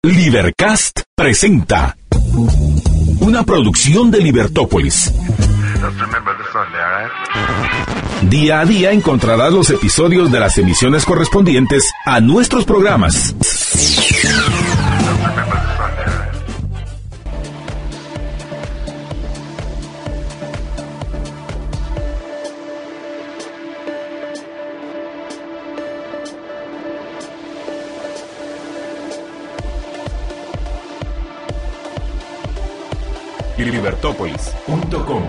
Libercast presenta una producción de Libertópolis. Día a día encontrarás los episodios de las emisiones correspondientes a nuestros programas. Libertópolis.com.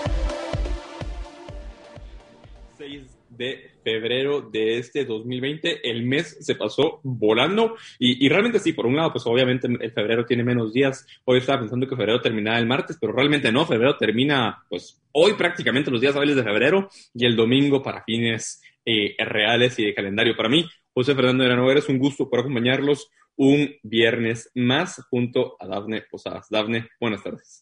6 de febrero de este 2020, el mes se pasó volando y realmente sí, por un lado, pues obviamente el febrero tiene menos días. Hoy estaba pensando que febrero terminaba el martes, pero realmente no, febrero termina pues hoy prácticamente los días hábiles de febrero y el domingo para fines reales y de calendario. Para mí, José Fernando de la Novera, es un gusto por acompañarlos un viernes más junto a Dafne Posadas. Dafne, buenas tardes.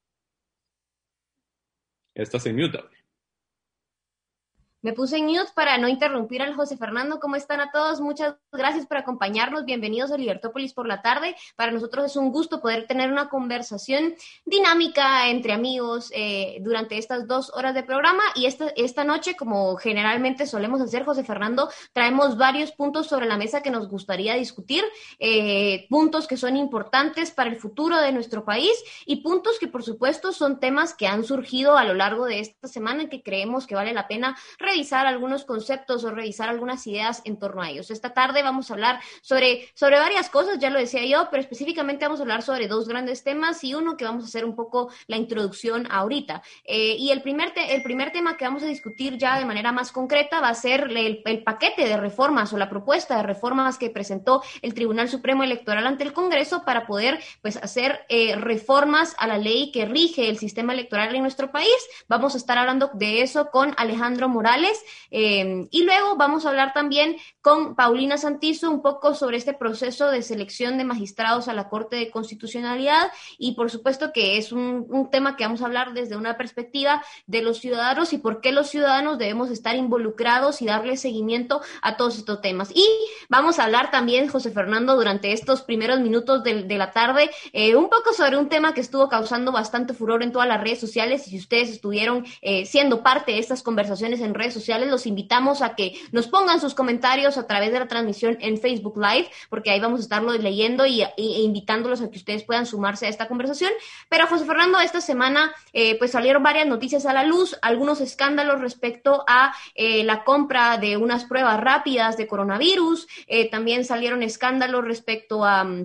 Estás en mute, Dafne. Me puse en mute para no interrumpir al José Fernando. ¿Cómo están a todos? Muchas gracias por acompañarnos. Bienvenidos a Libertópolis por la tarde. Para nosotros es un gusto poder tener una conversación dinámica entre amigos durante estas 2 horas de programa. Y esta noche, como generalmente solemos hacer, José Fernando, traemos varios puntos sobre la mesa que nos gustaría discutir. Puntos que son importantes para el futuro de nuestro país y puntos que, por supuesto, son temas que han surgido a lo largo de esta semana y que creemos que vale la pena revisar algunos conceptos o revisar algunas ideas en torno a ellos. Esta tarde vamos a hablar sobre varias cosas, ya lo decía yo, pero específicamente vamos a hablar sobre 2 grandes temas y uno que vamos a hacer un poco la introducción ahorita. Y el primer tema que vamos a discutir ya de manera más concreta va a ser el paquete de reformas o la propuesta de reformas que presentó el Tribunal Supremo Electoral ante el Congreso para poder pues hacer reformas a la ley que rige el sistema electoral en nuestro país. Vamos a estar hablando de eso con Alejandro Morales. Y luego vamos a hablar también con Paulina Santizo un poco sobre este proceso de selección de magistrados a la Corte de Constitucionalidad y por supuesto que es un tema que vamos a hablar desde una perspectiva de los ciudadanos y por qué los ciudadanos debemos estar involucrados y darle seguimiento a todos estos temas. Y vamos a hablar también, José Fernando, durante estos primeros minutos de la tarde, un poco sobre un tema que estuvo causando bastante furor en todas las redes sociales y si ustedes estuvieron siendo parte de estas conversaciones en redes sociales, los invitamos a que nos pongan sus comentarios a través de la transmisión en Facebook Live, porque ahí vamos a estarlo leyendo e invitándolos a que ustedes puedan sumarse a esta conversación. Pero, José Fernando, esta semana pues salieron varias noticias a la luz, algunos escándalos respecto a la compra de unas pruebas rápidas de coronavirus, también salieron escándalos respecto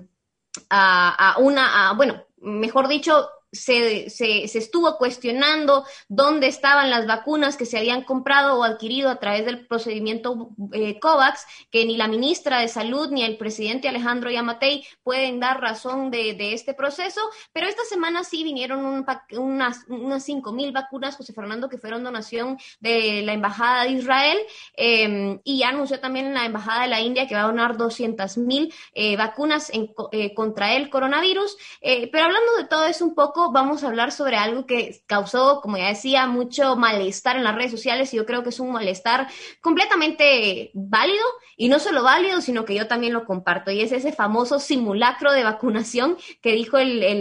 bueno, mejor dicho, se estuvo cuestionando dónde estaban las vacunas que se habían comprado o adquirido a través del procedimiento COVAX, que ni la ministra de Salud ni el presidente Alejandro Yamatei pueden dar razón de este proceso, pero esta semana sí vinieron unas 5,000 vacunas, José Fernando, que fueron donación de la Embajada de Israel, y ya anunció también la Embajada de la India que va a donar 200,000 vacunas contra el coronavirus, pero hablando de todo eso un poco, vamos a hablar sobre algo que causó, como ya decía, mucho malestar en las redes sociales y yo creo que es un malestar completamente válido y no solo válido, sino que yo también lo comparto y es ese famoso simulacro de vacunación que dijo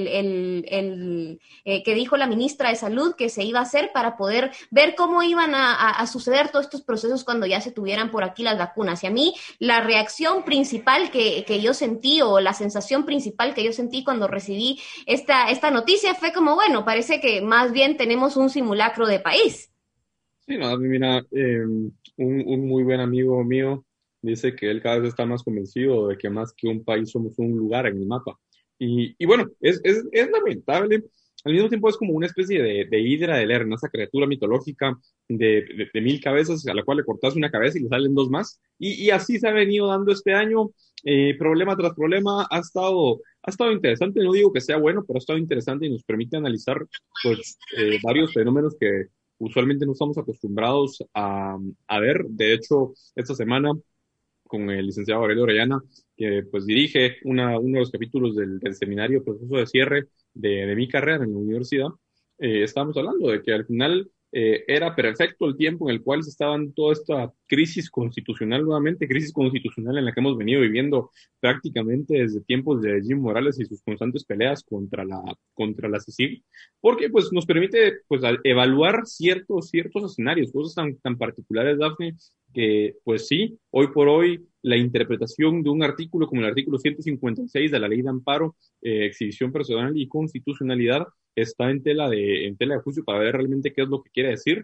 que dijo la ministra de Salud que se iba a hacer para poder ver cómo iban a suceder todos estos procesos cuando ya se tuvieran por aquí las vacunas. Y a mí la reacción principal que yo sentí o la sensación principal que yo sentí cuando recibí esta noticia fue como, bueno, parece que más bien tenemos un simulacro de país. Sí, no, mira, un muy buen amigo mío dice que él cada vez está más convencido de que más que un país somos un lugar en el mapa. Y bueno, es lamentable. Al mismo tiempo es como una especie de hidra de Lerna, esa criatura mitológica de 1,000 cabezas a la cual le cortas una cabeza y le salen 2 más. Y así se ha venido dando este año, problema tras problema. Ha estado interesante, no digo que sea bueno, pero ha estado interesante y nos permite analizar pues, varios fenómenos que usualmente no estamos acostumbrados a ver. De hecho, esta semana con el licenciado Aurelio Orellana, que pues dirige uno de los capítulos del seminario proceso de cierre de mi carrera en la universidad, estábamos hablando de que al final era perfecto el tiempo en el cual se estaba dando toda esta crisis constitucional nuevamente, crisis constitucional en la que hemos venido viviendo prácticamente desde tiempos de Jim Morales y sus constantes peleas contra la CICIG, porque pues nos permite pues evaluar ciertos escenarios, cosas tan particulares, Dafne, que pues sí, hoy por hoy la interpretación de un artículo como el artículo 156 de la Ley de Amparo, Exhibición Personal y Constitucionalidad está en tela de juicio para ver realmente qué es lo que quiere decir.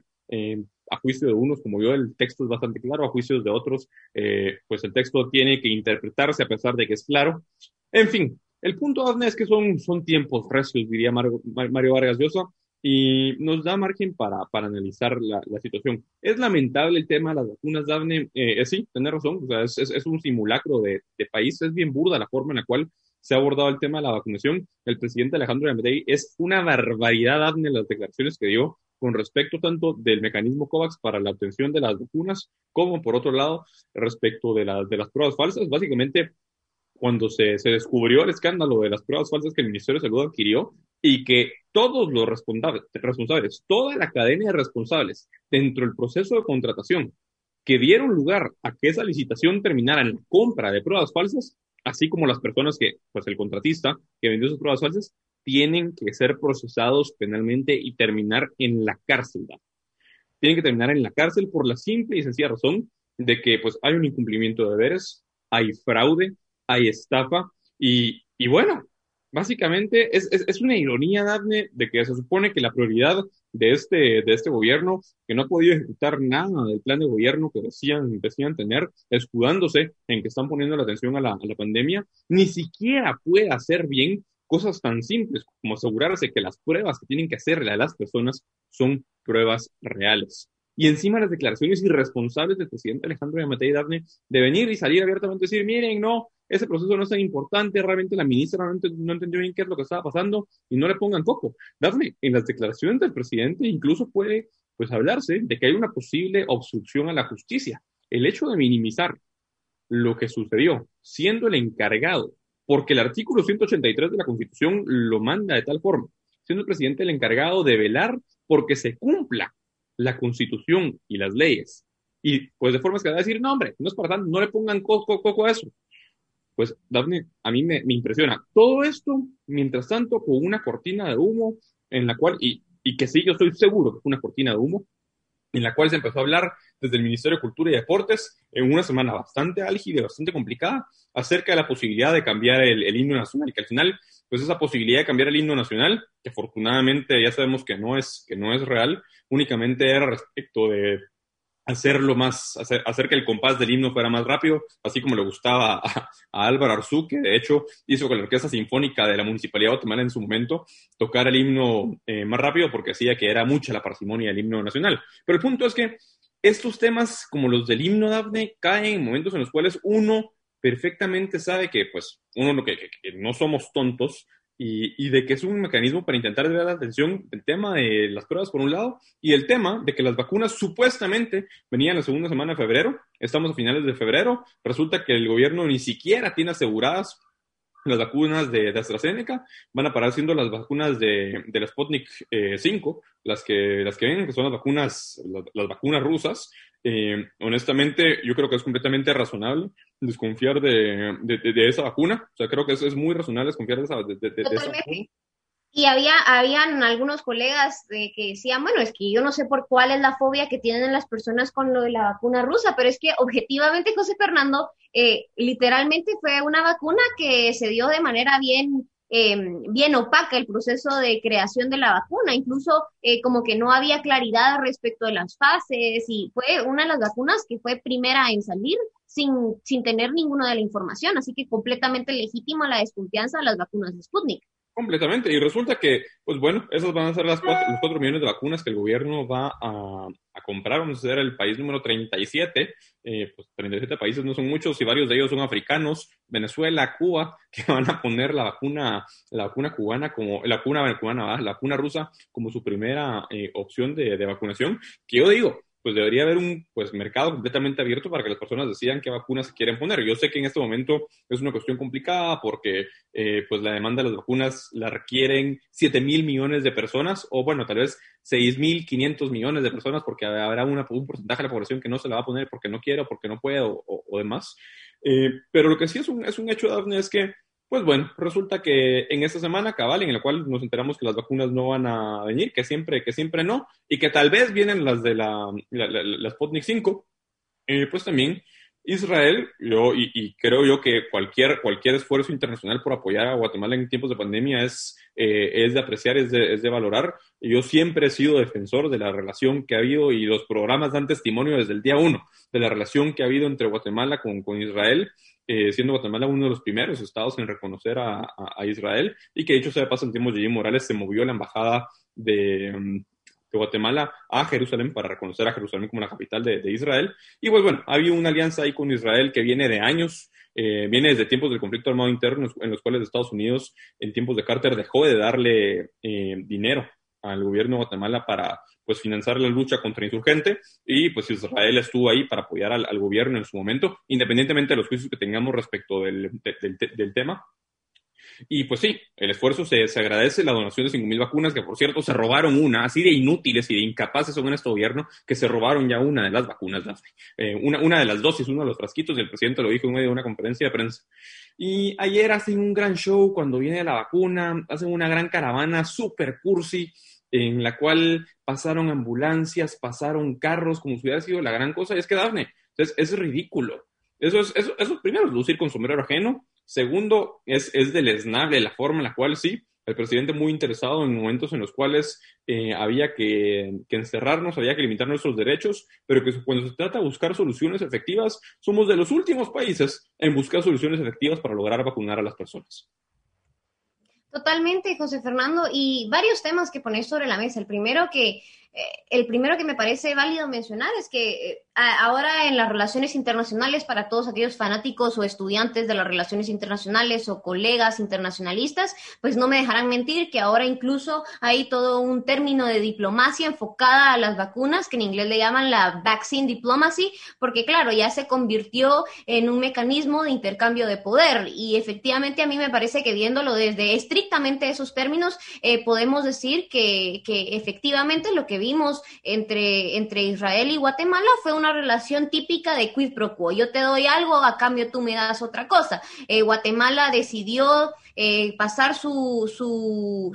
A juicio de unos, como yo, el texto es bastante claro, a juicios de otros, pues el texto tiene que interpretarse a pesar de que es claro. En fin, el punto, Dafne, es que son tiempos recios, diría Mario Vargas Llosa, y nos da margen para analizar la situación. Es lamentable el tema de las vacunas, Dafne. Sí, tenés razón, o sea, es un simulacro de país, es bien burda la forma en la cual se ha abordado el tema de la vacunación. El presidente Alejandro Yamatei es una barbaridad, Dafne, las declaraciones que dio con respecto tanto del mecanismo COVAX para la obtención de las vacunas, como por otro lado, respecto de las pruebas falsas. Básicamente, cuando se descubrió el escándalo de las pruebas falsas que el Ministerio de Salud adquirió y que todos los responsables, toda la cadena de responsables dentro del proceso de contratación que dieron lugar a que esa licitación terminara en la compra de pruebas falsas, así como las personas que, pues el contratista que vendió esas pruebas falsas, tienen que ser procesados penalmente y terminar en la cárcel. Tienen que terminar en la cárcel por la simple y sencilla razón de que pues hay un incumplimiento de deberes, hay fraude, hay estafa y bueno, básicamente es una ironía, Dafne, de que se supone que la prioridad de este gobierno, que no ha podido ejecutar nada del plan de gobierno que decían tener, escudándose en que están poniendo la atención a la pandemia, ni siquiera puede hacer bien cosas tan simples como asegurarse que las pruebas que tienen que hacerle a las personas son pruebas reales. Y encima las declaraciones irresponsables del presidente Alejandro Yamatei, Dafne, de venir y salir abiertamente a decir, miren, no, ese proceso no es tan importante, realmente la ministra no entendió bien qué es lo que estaba pasando y no le pongan coco. Dafne, en las declaraciones del presidente incluso puede pues hablarse de que hay una posible obstrucción a la justicia. El hecho de minimizar lo que sucedió, siendo el encargado, porque el artículo 183 de la Constitución lo manda de tal forma, siendo el presidente el encargado de velar porque se cumpla la Constitución y las leyes. Y pues de forma que va a decir, no hombre, no es para tanto, no le pongan coco a eso. Pues, Dafne, a mí me impresiona. Todo esto, mientras tanto, con una cortina de humo en la cual, y que sí, yo estoy seguro que fue una cortina de humo, en la cual se empezó a hablar desde el Ministerio de Cultura y Deportes en una semana bastante álgida y bastante complicada acerca de la posibilidad de cambiar el himno nacional, y que al final, pues esa posibilidad de cambiar el himno nacional, que afortunadamente ya sabemos que no es real, únicamente era respecto de hacer que el compás del himno fuera más rápido, así como le gustaba a Álvaro Arzú, que de hecho hizo que la Orquesta Sinfónica de la Municipalidad de Guatemala en su momento tocara el himno más rápido porque hacía que era mucha la parsimonia del himno nacional. Pero el punto es que estos temas, como los del himno, Dafne, caen en momentos en los cuales uno perfectamente sabe que, pues, que no somos tontos, y de que es un mecanismo para intentar dar la atención el tema de las pruebas por un lado y el tema de que las vacunas supuestamente venían la segunda semana de febrero, estamos a finales de febrero, resulta que el gobierno ni siquiera tiene aseguradas las vacunas de AstraZeneca, van a parar siendo las vacunas de la Sputnik 5, las que ven, que son las vacunas rusas. Honestamente, yo creo que es completamente razonable desconfiar de esa vacuna. O sea, creo que es muy razonable desconfiar de esa vacuna. Y habían algunos colegas que decían, bueno, es que yo no sé por cuál es la fobia que tienen las personas con lo de la vacuna rusa, pero es que objetivamente, José Fernando, literalmente fue una vacuna que se dio de manera bien opaca el proceso de creación de la vacuna, incluso como que no había claridad respecto de las fases, y fue una de las vacunas que fue primera en salir sin tener ninguna de la información, así que completamente legítima la desconfianza de las vacunas de Sputnik. Completamente, y resulta que, pues bueno, esas van a ser los 4 millones de vacunas que el gobierno va a comprar. Vamos a ser el país número 37, pues 37 países no son muchos y varios de ellos son africanos, Venezuela, Cuba, que van a poner la vacuna cubana la vacuna rusa como su primera opción de vacunación, que yo digo, pues debería haber un pues mercado completamente abierto para que las personas decidan qué vacunas se quieren poner. Yo sé que en este momento es una cuestión complicada porque pues la demanda de las vacunas la requieren 7,000 millones de personas, o bueno, tal vez 6,500 millones de personas, porque habrá un porcentaje de la población que no se la va a poner porque no quiere o porque no puede o demás. Pero lo que sí es un hecho, Dafne, es que pues bueno, resulta que en esta semana cabal, en la cual nos enteramos que las vacunas no van a venir, que siempre no, y que tal vez vienen las de la Sputnik 5, pues también Israel, y creo yo que cualquier esfuerzo internacional por apoyar a Guatemala en tiempos de pandemia es de apreciar, es de valorar. Yo siempre he sido defensor de la relación que ha habido, y los programas dan testimonio desde el día 1 de la relación que ha habido entre Guatemala con Israel, siendo Guatemala uno de los primeros estados en reconocer a Israel, y que dicho sea de paso, en tiempos de Evo Morales se movió la embajada de Guatemala a Jerusalén para reconocer a Jerusalén como la capital de Israel. Y pues bueno, ha habido una alianza ahí con Israel que viene de años, viene desde tiempos del conflicto armado interno, en los cuales Estados Unidos en tiempos de Carter dejó de darle dinero al gobierno de Guatemala para pues financiar la lucha contra insurgente, y pues Israel estuvo ahí para apoyar al gobierno en su momento, independientemente de los juicios que tengamos respecto del tema. Y pues sí, el esfuerzo se agradece, la donación de 5,000 vacunas, que por cierto se robaron una, así de inútiles y de incapaces son en este gobierno, que se robaron ya una de las vacunas, una de las dosis, uno de los frasquitos, y el presidente lo dijo en medio de una conferencia de prensa. Y ayer hacen un gran show cuando viene la vacuna, hacen una gran caravana super cursi, en la cual pasaron ambulancias, pasaron carros, como si hubiera sido la gran cosa. Y es que, Dafne, es ridículo. Eso primero es lucir con sombrero ajeno. Segundo, es deleznable la forma en la cual sí, el presidente muy interesado en momentos en los cuales había que encerrarnos, había que limitar nuestros derechos, pero que cuando se trata de buscar soluciones efectivas, somos de los últimos países en buscar soluciones efectivas para lograr vacunar a las personas. Totalmente, José Fernando, y varios temas que pones sobre la mesa. El primero que me parece válido mencionar es que ahora en las relaciones internacionales, para todos aquellos fanáticos o estudiantes de las relaciones internacionales o colegas internacionalistas, pues no me dejarán mentir que ahora incluso hay todo un término de diplomacia enfocada a las vacunas, que en inglés le llaman la vaccine diplomacy, porque claro, ya se convirtió en un mecanismo de intercambio de poder, y efectivamente a mí me parece que viéndolo desde estrictamente esos términos, podemos decir que efectivamente lo que vimos entre Israel y Guatemala fue una relación típica de quid pro quo. Yo te doy algo, a cambio tú me das otra cosa. Guatemala decidió pasar su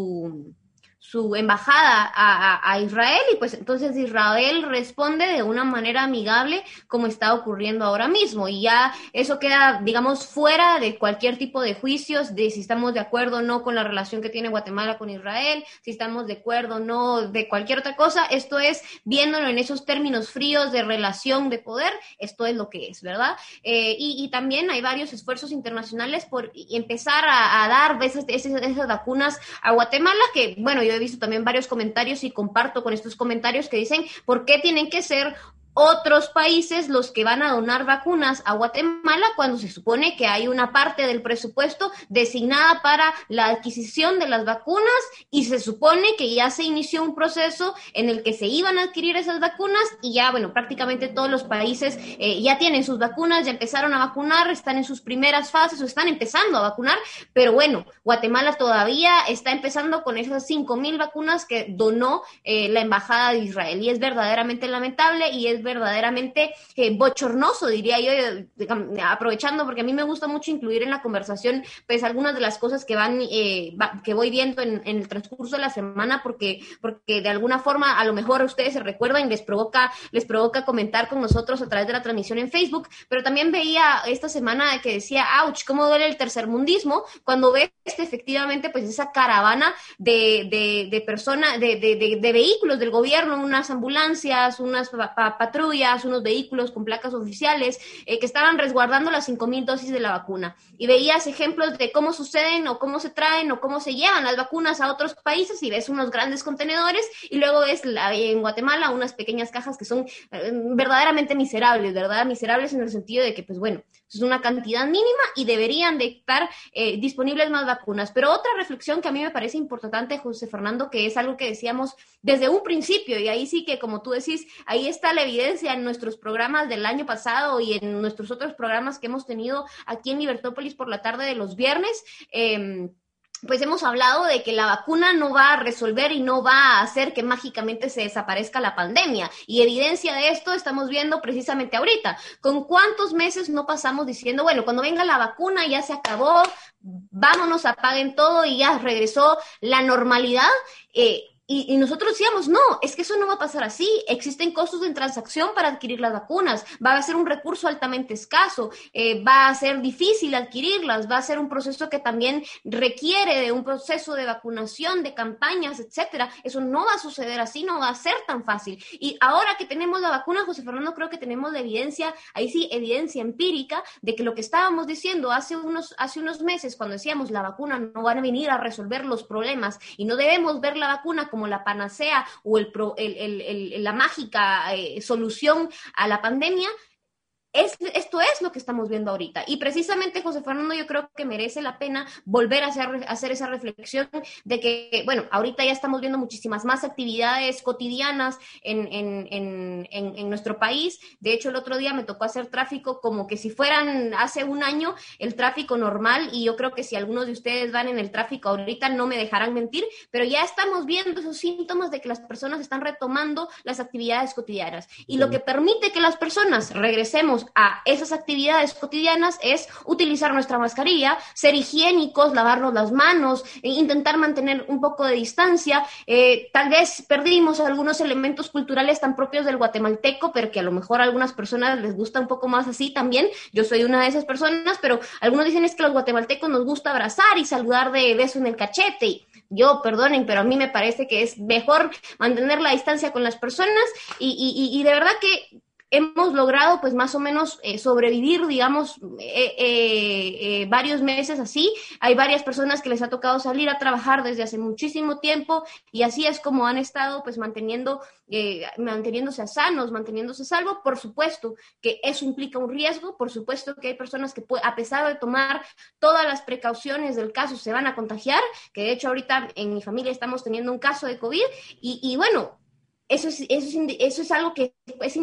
embajada a Israel, y pues entonces Israel responde de una manera amigable, como está ocurriendo ahora mismo, y ya eso queda, digamos, fuera de cualquier tipo de juicios de si estamos de acuerdo o no con la relación que tiene Guatemala con Israel, si estamos de acuerdo o no de cualquier otra cosa. Esto es, viéndolo en esos términos fríos de relación de poder, esto es lo que es, ¿verdad? Y también hay varios esfuerzos internacionales por empezar a dar esas vacunas a Guatemala, que, bueno, yo he visto también varios comentarios y comparto con estos comentarios que dicen, ¿por qué tienen que ser otros países los que van a donar vacunas a Guatemala cuando se supone que hay una parte del presupuesto designada para la adquisición de las vacunas, y se supone que ya se inició un proceso en el que se iban a adquirir esas vacunas, y ya, bueno, prácticamente todos los países ya tienen sus vacunas, ya empezaron a vacunar, están en sus primeras fases o están empezando a vacunar, pero bueno, Guatemala todavía está empezando con esas 5,000 vacunas que donó la Embajada de Israel, y es verdaderamente lamentable y es verdaderamente bochornoso, diría yo, aprovechando, porque a mí me gusta mucho incluir en la conversación pues algunas de las cosas que que voy viendo en el transcurso de la semana, porque de alguna forma a lo mejor ustedes se recuerdan y les provoca comentar con nosotros a través de la transmisión en Facebook. Pero también veía esta semana que decía, ouch, cómo duele el tercermundismo cuando ves efectivamente pues esa caravana de personas, de vehículos del gobierno, unas ambulancias, unas patrullas patrullas, unos vehículos con placas oficiales que estaban resguardando las 5,000 dosis de la vacuna. Y veías ejemplos de cómo suceden o cómo se traen o cómo se llevan las vacunas a otros países y ves unos grandes contenedores y luego ves en Guatemala unas pequeñas cajas que son verdaderamente miserables, ¿verdad? Miserables en el sentido de que, pues bueno, es una cantidad mínima y deberían de estar disponibles más vacunas. Pero otra reflexión que a mí me parece importante, José Fernando, que es algo que decíamos desde un principio, y ahí sí que, como tú decís, ahí está la evidencia en nuestros programas del año pasado y en nuestros otros programas que hemos tenido aquí en Libertópolis por la tarde de los viernes, pues hemos hablado de que la vacuna no va a resolver y no va a hacer que mágicamente se desaparezca la pandemia. Y evidencia de esto estamos viendo precisamente ahorita. ¿Con cuántos meses no pasamos diciendo, bueno, cuando venga la vacuna ya se acabó, vámonos, apaguen todo y ya regresó la normalidad? Y nosotros decíamos, no, es que eso no va a pasar así. Existen costos de transacción para adquirir las vacunas. Va a ser un recurso altamente escaso. Va a ser difícil adquirirlas. Va a ser un proceso que también requiere de un proceso de vacunación, de campañas, etcétera. Eso no va a suceder así, no va a ser tan fácil. Y ahora que tenemos la vacuna, José Fernando, creo que tenemos la evidencia, ahí sí, evidencia empírica, de que lo que estábamos diciendo hace unos meses, cuando decíamos la vacuna no va a venir a resolver los problemas y no debemos ver la vacuna como la panacea o la mágica solución a la pandemia, esto es lo que estamos viendo ahorita. Y precisamente, José Fernando, yo creo que merece la pena volver a hacer esa reflexión de que, bueno, ahorita ya estamos viendo muchísimas más actividades cotidianas en nuestro país. De hecho, el otro día me tocó hacer tráfico como que si fueran hace un año el tráfico normal, y yo creo que si algunos de ustedes van en el tráfico ahorita no me dejarán mentir, pero ya estamos viendo esos síntomas de que las personas están retomando las actividades cotidianas. Y lo que permite que las personas regresemos a esas actividades cotidianas es utilizar nuestra mascarilla, ser higiénicos, lavarnos las manos, intentar mantener un poco de distancia. Tal vez perdimos algunos elementos culturales tan propios del guatemalteco, pero que a lo mejor a algunas personas les gusta un poco más así también. Yo soy una de esas personas, pero algunos dicen es que los guatemaltecos nos gusta abrazar y saludar de beso en el cachete. Y yo, perdonen, pero a mí me parece que es mejor mantener la distancia con las personas y de verdad que hemos logrado pues más o menos sobrevivir, digamos, varios meses así. Hay varias personas que les ha tocado salir a trabajar desde hace muchísimo tiempo y así es como han estado pues manteniéndose sanos, manteniéndose a salvo. Por supuesto que eso implica un riesgo, por supuesto que hay personas que a pesar de tomar todas las precauciones del caso se van a contagiar, que de hecho ahorita en mi familia estamos teniendo un caso de COVID y bueno, eso es algo que es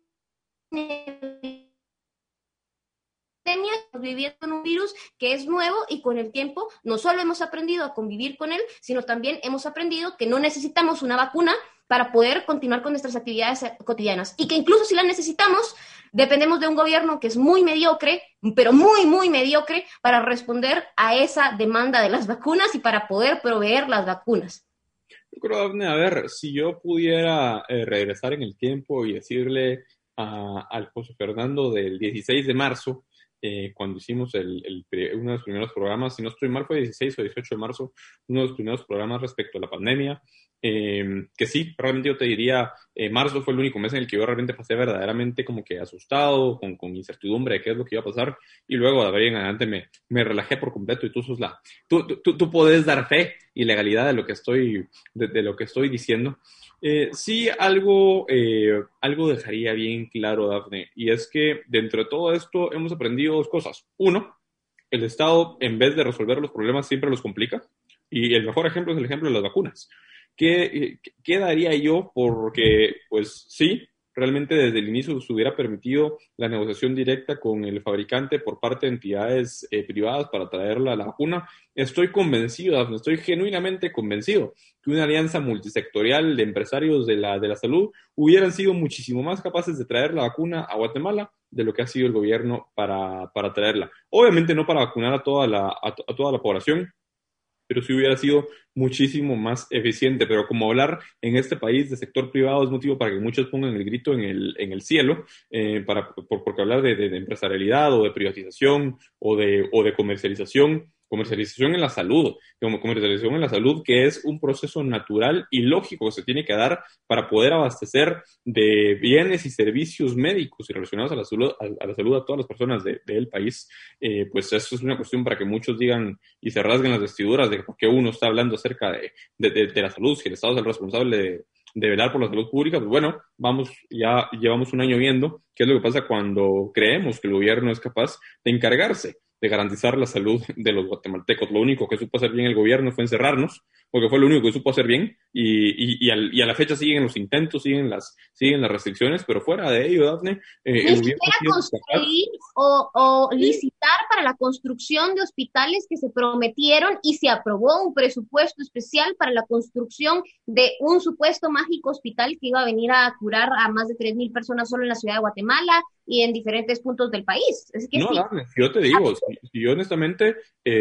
viviendo en un virus que es nuevo y con el tiempo no solo hemos aprendido a convivir con él, sino también hemos aprendido que no necesitamos una vacuna para poder continuar con nuestras actividades cotidianas y que incluso si la necesitamos, dependemos de un gobierno que es muy mediocre, pero muy, muy mediocre para responder a esa demanda de las vacunas y para poder proveer las vacunas. Yo creo, Dafne, a ver, si yo pudiera regresar en el tiempo y decirle al José Fernando del 16 de marzo, cuando hicimos uno de los primeros programas, si no estoy mal fue 16 o 18 de marzo, uno de los primeros programas respecto a la pandemia, que sí, realmente yo te diría, marzo fue el único mes en el que yo realmente pasé verdaderamente como que asustado, con incertidumbre de qué es lo que iba a pasar, y luego de ahí en adelante me relajé por completo y tú podés dar fe y legalidad de lo que estoy diciendo. Sí, algo dejaría bien claro, Dafne, y es que dentro de todo esto hemos aprendido dos cosas. Uno, el Estado, en vez de resolver los problemas, siempre los complica, y el mejor ejemplo es el ejemplo de las vacunas. ¿Qué daría yo? Porque, pues sí, realmente desde el inicio se hubiera permitido la negociación directa con el fabricante por parte de entidades privadas para traer la vacuna. Estoy convencido, Dafne, estoy genuinamente convencido que una alianza multisectorial de empresarios de la salud hubieran sido muchísimo más capaces de traer la vacuna a Guatemala de lo que ha sido el gobierno para traerla. Obviamente no para vacunar a toda la población, pero sí hubiera sido muchísimo más eficiente. Pero como hablar en este país de sector privado es motivo para que muchos pongan el grito en el cielo, porque hablar de empresarialidad o de privatización o de comercialización comercialización en la salud, como comercialización en la salud, que es un proceso natural y lógico que se tiene que dar para poder abastecer de bienes y servicios médicos y relacionados a la salud a todas las personas del país. Pues eso es una cuestión para que muchos digan y se rasguen las vestiduras de por qué uno está hablando acerca de la salud, si el Estado es el responsable de velar por la salud pública. Pues bueno, ya llevamos un año viendo qué es lo que pasa cuando creemos que el gobierno es capaz de encargarse de garantizar la salud de los guatemaltecos. Lo único que supo hacer bien el gobierno fue encerrarnos, porque fue lo único que supo hacer bien, y a la fecha siguen los intentos, siguen las restricciones, pero fuera de ello, Dafne, el gobierno construir o licitar para la construcción de hospitales que se prometieron, y se aprobó un presupuesto especial para la construcción de un supuesto mágico hospital que iba a venir a curar a más de 3,000 personas solo en la ciudad de Guatemala y en diferentes puntos del país. Es que no, sí. Dafne, yo te digo, si yo honestamente,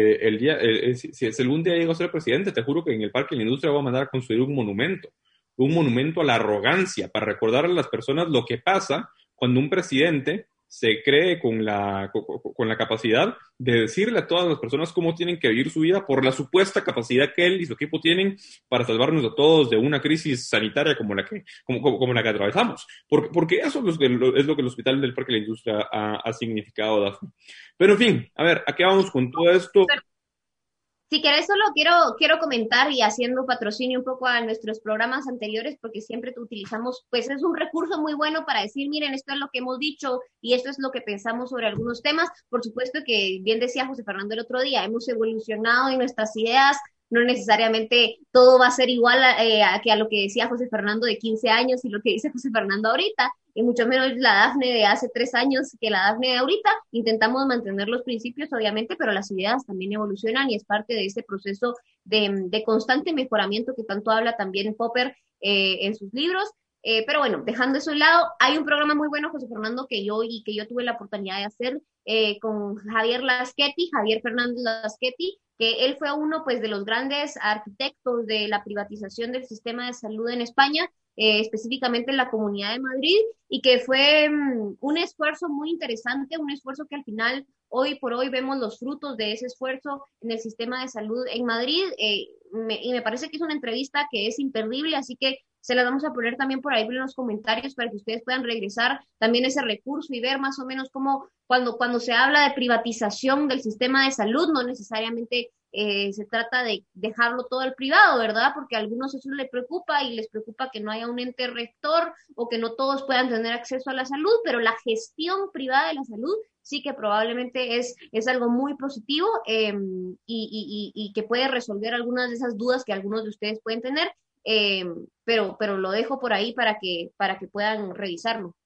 si algún día llego a ser presidente, te juro que en el Parque de la Industria voy a mandar a construir un monumento a la arrogancia, para recordarle a las personas lo que pasa cuando un presidente se cree con la capacidad de decirle a todas las personas cómo tienen que vivir su vida por la supuesta capacidad que él y su equipo tienen para salvarnos a todos de una crisis sanitaria como la que atravesamos. Porque eso es lo que el Hospital del Parque de la Industria ha significado, Dafne. Pero en fin, a ver, ¿a qué vamos con todo esto? Si querés, solo quiero comentar, y haciendo patrocinio un poco a nuestros programas anteriores, porque siempre utilizamos, pues es un recurso muy bueno para decir, miren, esto es lo que hemos dicho y esto es lo que pensamos sobre algunos temas. Por supuesto que, bien decía José Fernando el otro día, hemos evolucionado en nuestras ideas. No necesariamente todo va a ser igual a lo que decía José Fernando de 15 años y lo que dice José Fernando ahorita, y mucho menos la Dafne de hace 3 años que la Dafne de ahorita. Intentamos mantener los principios, obviamente, pero las ideas también evolucionan y es parte de ese proceso de constante mejoramiento que tanto habla también Popper en sus libros. Pero bueno, dejando eso a un lado, hay un programa muy bueno, José Fernando, que yo tuve la oportunidad de hacer con Javier Fernández Lasqueti, que él fue uno pues de los grandes arquitectos de la privatización del sistema de salud en España, específicamente en la Comunidad de Madrid, y que fue un esfuerzo muy interesante, un esfuerzo que al final, hoy por hoy, vemos los frutos de ese esfuerzo en el sistema de salud en Madrid, y me parece que es una entrevista que es imperdible, así que se las vamos a poner también por ahí en los comentarios para que ustedes puedan regresar también ese recurso y ver más o menos cómo cuando se habla de privatización del sistema de salud, no necesariamente se trata de dejarlo todo al privado, ¿verdad? Porque a algunos eso les preocupa y les preocupa que no haya un ente rector o que no todos puedan tener acceso a la salud, pero la gestión privada de la salud sí que probablemente es algo muy positivo y que puede resolver algunas de esas dudas que algunos de ustedes pueden tener. Pero lo dejo por ahí para que puedan revisarlo.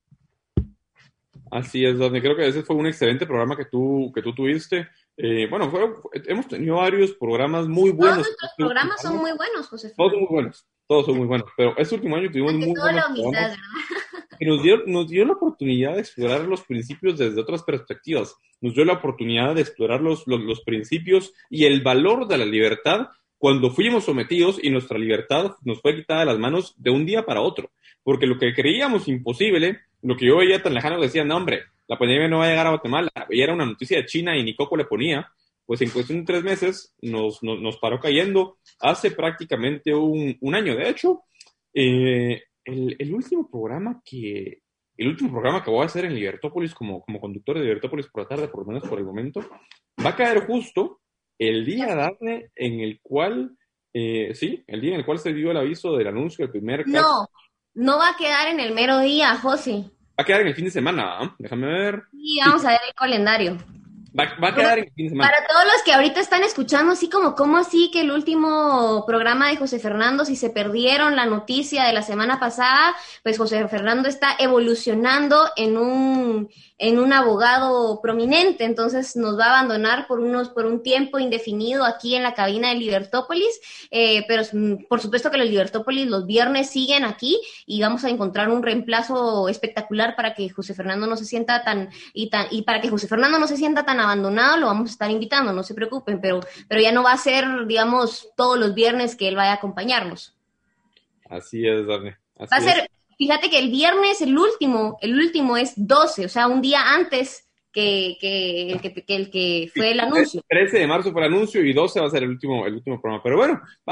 Así es, Dafne. Creo que ese fue un excelente programa que tú tuviste. Bueno, hemos tenido varios programas muy buenos. Todos nuestros programas son muy buenos, José. Todos son muy buenos, pero este último año tuvimos muy buenos programas que nos dio la oportunidad de explorar los principios desde otras perspectivas. Nos dio la oportunidad de explorar los principios y el valor de la libertad cuando fuimos sometidos y nuestra libertad nos fue quitada de las manos de un día para otro. Porque lo que creíamos imposible, lo que yo veía tan lejano, decía, no hombre, la pandemia no va a llegar a Guatemala. Y era una noticia de China y ni coco le ponía. Pues en cuestión de 3 meses nos paró cayendo hace prácticamente un año. De hecho, el último programa que voy a hacer en Libertópolis como conductor de Libertópolis por la tarde, por lo menos por el momento, va a caer justo el día, Dafne, en el cual se dio el aviso del anuncio del primer caso. No va a quedar en el mero día, José. Va a quedar en el fin de semana, ¿eh? Déjame ver. Sí, vamos a ver el calendario. Va a quedar en el fin de semana. Para todos los que ahorita están escuchando, así ¿cómo así que el último programa de José Fernando, si se perdieron la noticia de la semana pasada, pues José Fernando está evolucionando en un abogado prominente, entonces nos va a abandonar por un tiempo indefinido aquí en la cabina de Libertópolis, pero por supuesto que los Libertópolis los viernes siguen aquí y vamos a encontrar un reemplazo espectacular para que José Fernando no se sienta y para que José Fernando no se sienta tan abandonado, lo vamos a estar invitando, no se preocupen, pero ya no va a ser, digamos, todos los viernes que él vaya a acompañarnos. Así es, Dafne. Va a ser, fíjate que el viernes, el último es 12, o sea, un día antes el que fue el anuncio. 13 de marzo fue el anuncio y 12 va a ser el último programa. Pero bueno, va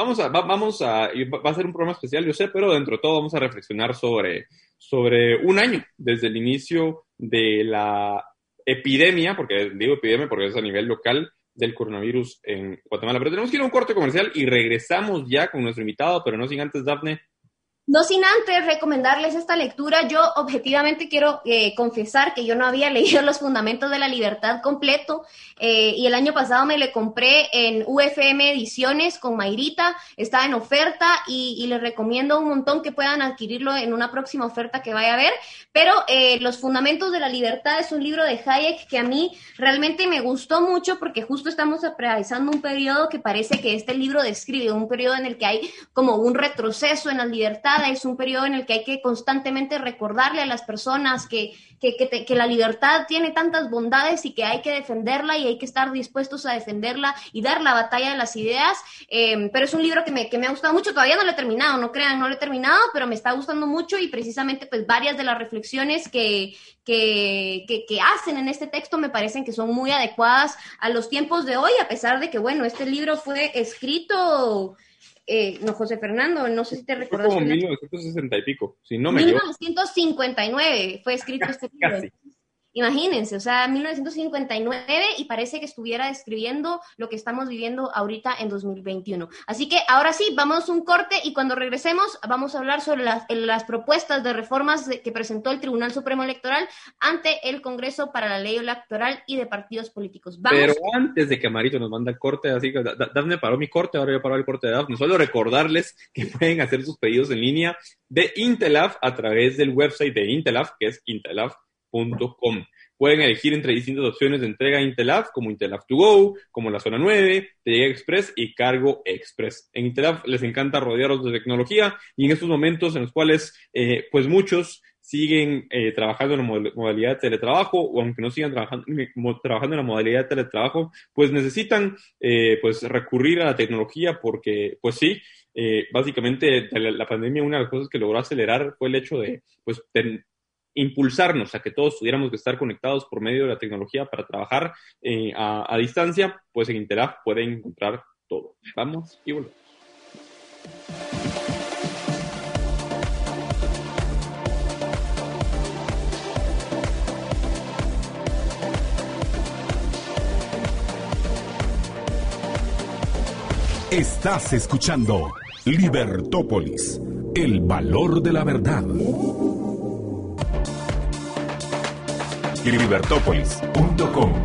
a ser un programa especial, yo sé, pero dentro de todo vamos a reflexionar sobre un año desde el inicio de la epidemia, porque digo epidemia porque es a nivel local, del coronavirus en Guatemala. Pero tenemos que ir a un corte comercial y regresamos ya con nuestro invitado, pero no sin antes, Dafne. No sin antes recomendarles esta lectura. Yo objetivamente quiero confesar que yo no había leído Los Fundamentos de la Libertad completo y el año pasado me le compré en UFM Ediciones con Mayrita, estaba en oferta y les recomiendo un montón que puedan adquirirlo en una próxima oferta que vaya a haber, pero Los Fundamentos de la Libertad es un libro de Hayek que a mí realmente me gustó mucho porque justo estamos atravesando un periodo que parece que este libro describe, un periodo en el que hay como un retroceso en la libertad. Es un periodo en el que hay que constantemente recordarle a las personas que la libertad tiene tantas bondades y que hay que defenderla y hay que estar dispuestos a defenderla y dar la batalla de las ideas, pero es un libro que me ha gustado mucho. Todavía no lo he terminado, no crean, no lo he terminado, pero me está gustando mucho y precisamente pues varias de las reflexiones que hacen en este texto me parecen que son muy adecuadas a los tiempos de hoy, a pesar de que, bueno, este libro fue escrito... no, José Fernando, no sé si te recuerdas. Fue como 1960 y pico, si no me 1959 fue escrito este libro. Casi. Imagínense, o sea, 1959 y parece que estuviera describiendo lo que estamos viviendo ahorita en 2021. Así que ahora sí, vamos a un corte y cuando regresemos vamos a hablar sobre las propuestas de reformas que presentó el Tribunal Supremo Electoral ante el Congreso para la Ley Electoral y de partidos políticos. ¿Vamos? Pero antes de que Marito nos mande el corte, así que Dafne paró mi corte, ahora yo paro el corte de Dafne. Solo recordarles que pueden hacer sus pedidos en línea de Intelaf a través del website de Intelaf, que es intelaf.com. Pueden elegir entre distintas opciones de entrega Intelaf, como Intelaf to Go, como la Zona 9, Te Llega Express y Cargo Express. En Intelaf les encanta rodearlos de tecnología y en estos momentos en los cuales pues muchos siguen trabajando en la modalidad de teletrabajo o aunque no sigan trabajando en la modalidad de teletrabajo, pues necesitan pues recurrir a la tecnología porque pues sí, básicamente la pandemia una de las cosas que logró acelerar fue el hecho de pues impulsarnos a que todos tuviéramos que estar conectados por medio de la tecnología para trabajar a distancia, pues en Intelaf pueden encontrar todo. Vamos y volvemos. Estás escuchando Libertópolis, el valor de la verdad. Libertópolis.com.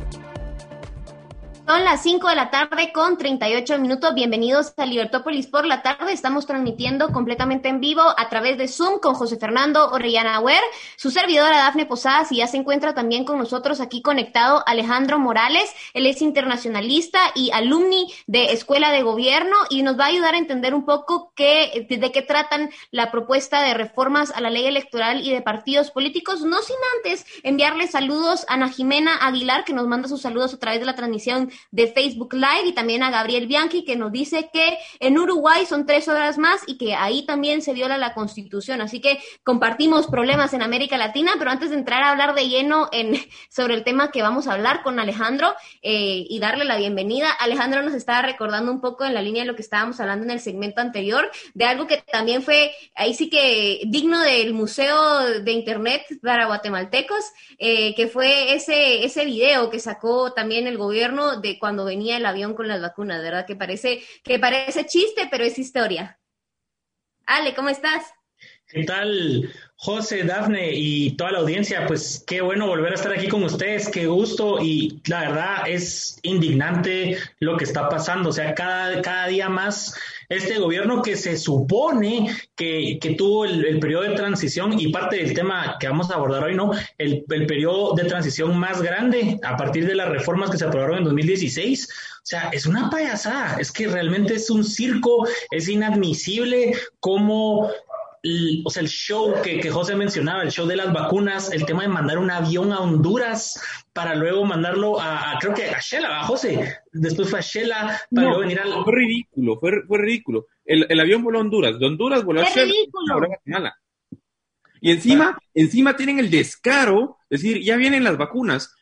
Son las 5 de la tarde con 38 minutos. Bienvenidos a Libertópolis por la tarde. Estamos transmitiendo completamente en vivo a través de Zoom con José Fernando Orellana Agüer, su servidora Dafne Posadas, y ya se encuentra también con nosotros aquí conectado Alejandro Morales. Él es internacionalista y alumni de Escuela de Gobierno y nos va a ayudar a entender un poco de qué tratan la propuesta de reformas a la ley electoral y de partidos políticos. No sin antes enviarle saludos a Ana Jimena Aguilar, que nos manda sus saludos a través de la transmisión de Facebook Live, y también a Gabriel Bianchi, que nos dice que en Uruguay son 3 horas más y que ahí también se viola la Constitución. Así que compartimos problemas en América Latina, pero antes de entrar a hablar de lleno sobre el tema que vamos a hablar con Alejandro y darle la bienvenida, Alejandro nos estaba recordando un poco en la línea de lo que estábamos hablando en el segmento anterior, de algo que también fue, ahí sí que digno del Museo de Internet para guatemaltecos, que fue ese video que sacó también el gobierno de cuando venía el avión con las vacunas, ¿verdad? Que parece chiste, pero es historia. Ale, ¿cómo estás? ¿Qué tal, José, Dafne y toda la audiencia? Pues qué bueno volver a estar aquí con ustedes, qué gusto, y la verdad es indignante lo que está pasando. O sea, cada día más este gobierno que se supone que tuvo el periodo de transición, y parte del tema que vamos a abordar hoy, ¿no? El periodo de transición más grande a partir de las reformas que se aprobaron en 2016. O sea, es una payasada, es que realmente es un circo, es inadmisible cómo... O sea, el show que José mencionaba, el show de las vacunas, el tema de mandar un avión a Honduras para luego mandarlo creo que a Shela, a José, después fue a Shela para luego venir al... Fue ridículo. El avión voló a Honduras, de Honduras voló a Shela, voló a Guatemala. Y encima tienen el descaro, es decir, ya vienen las vacunas,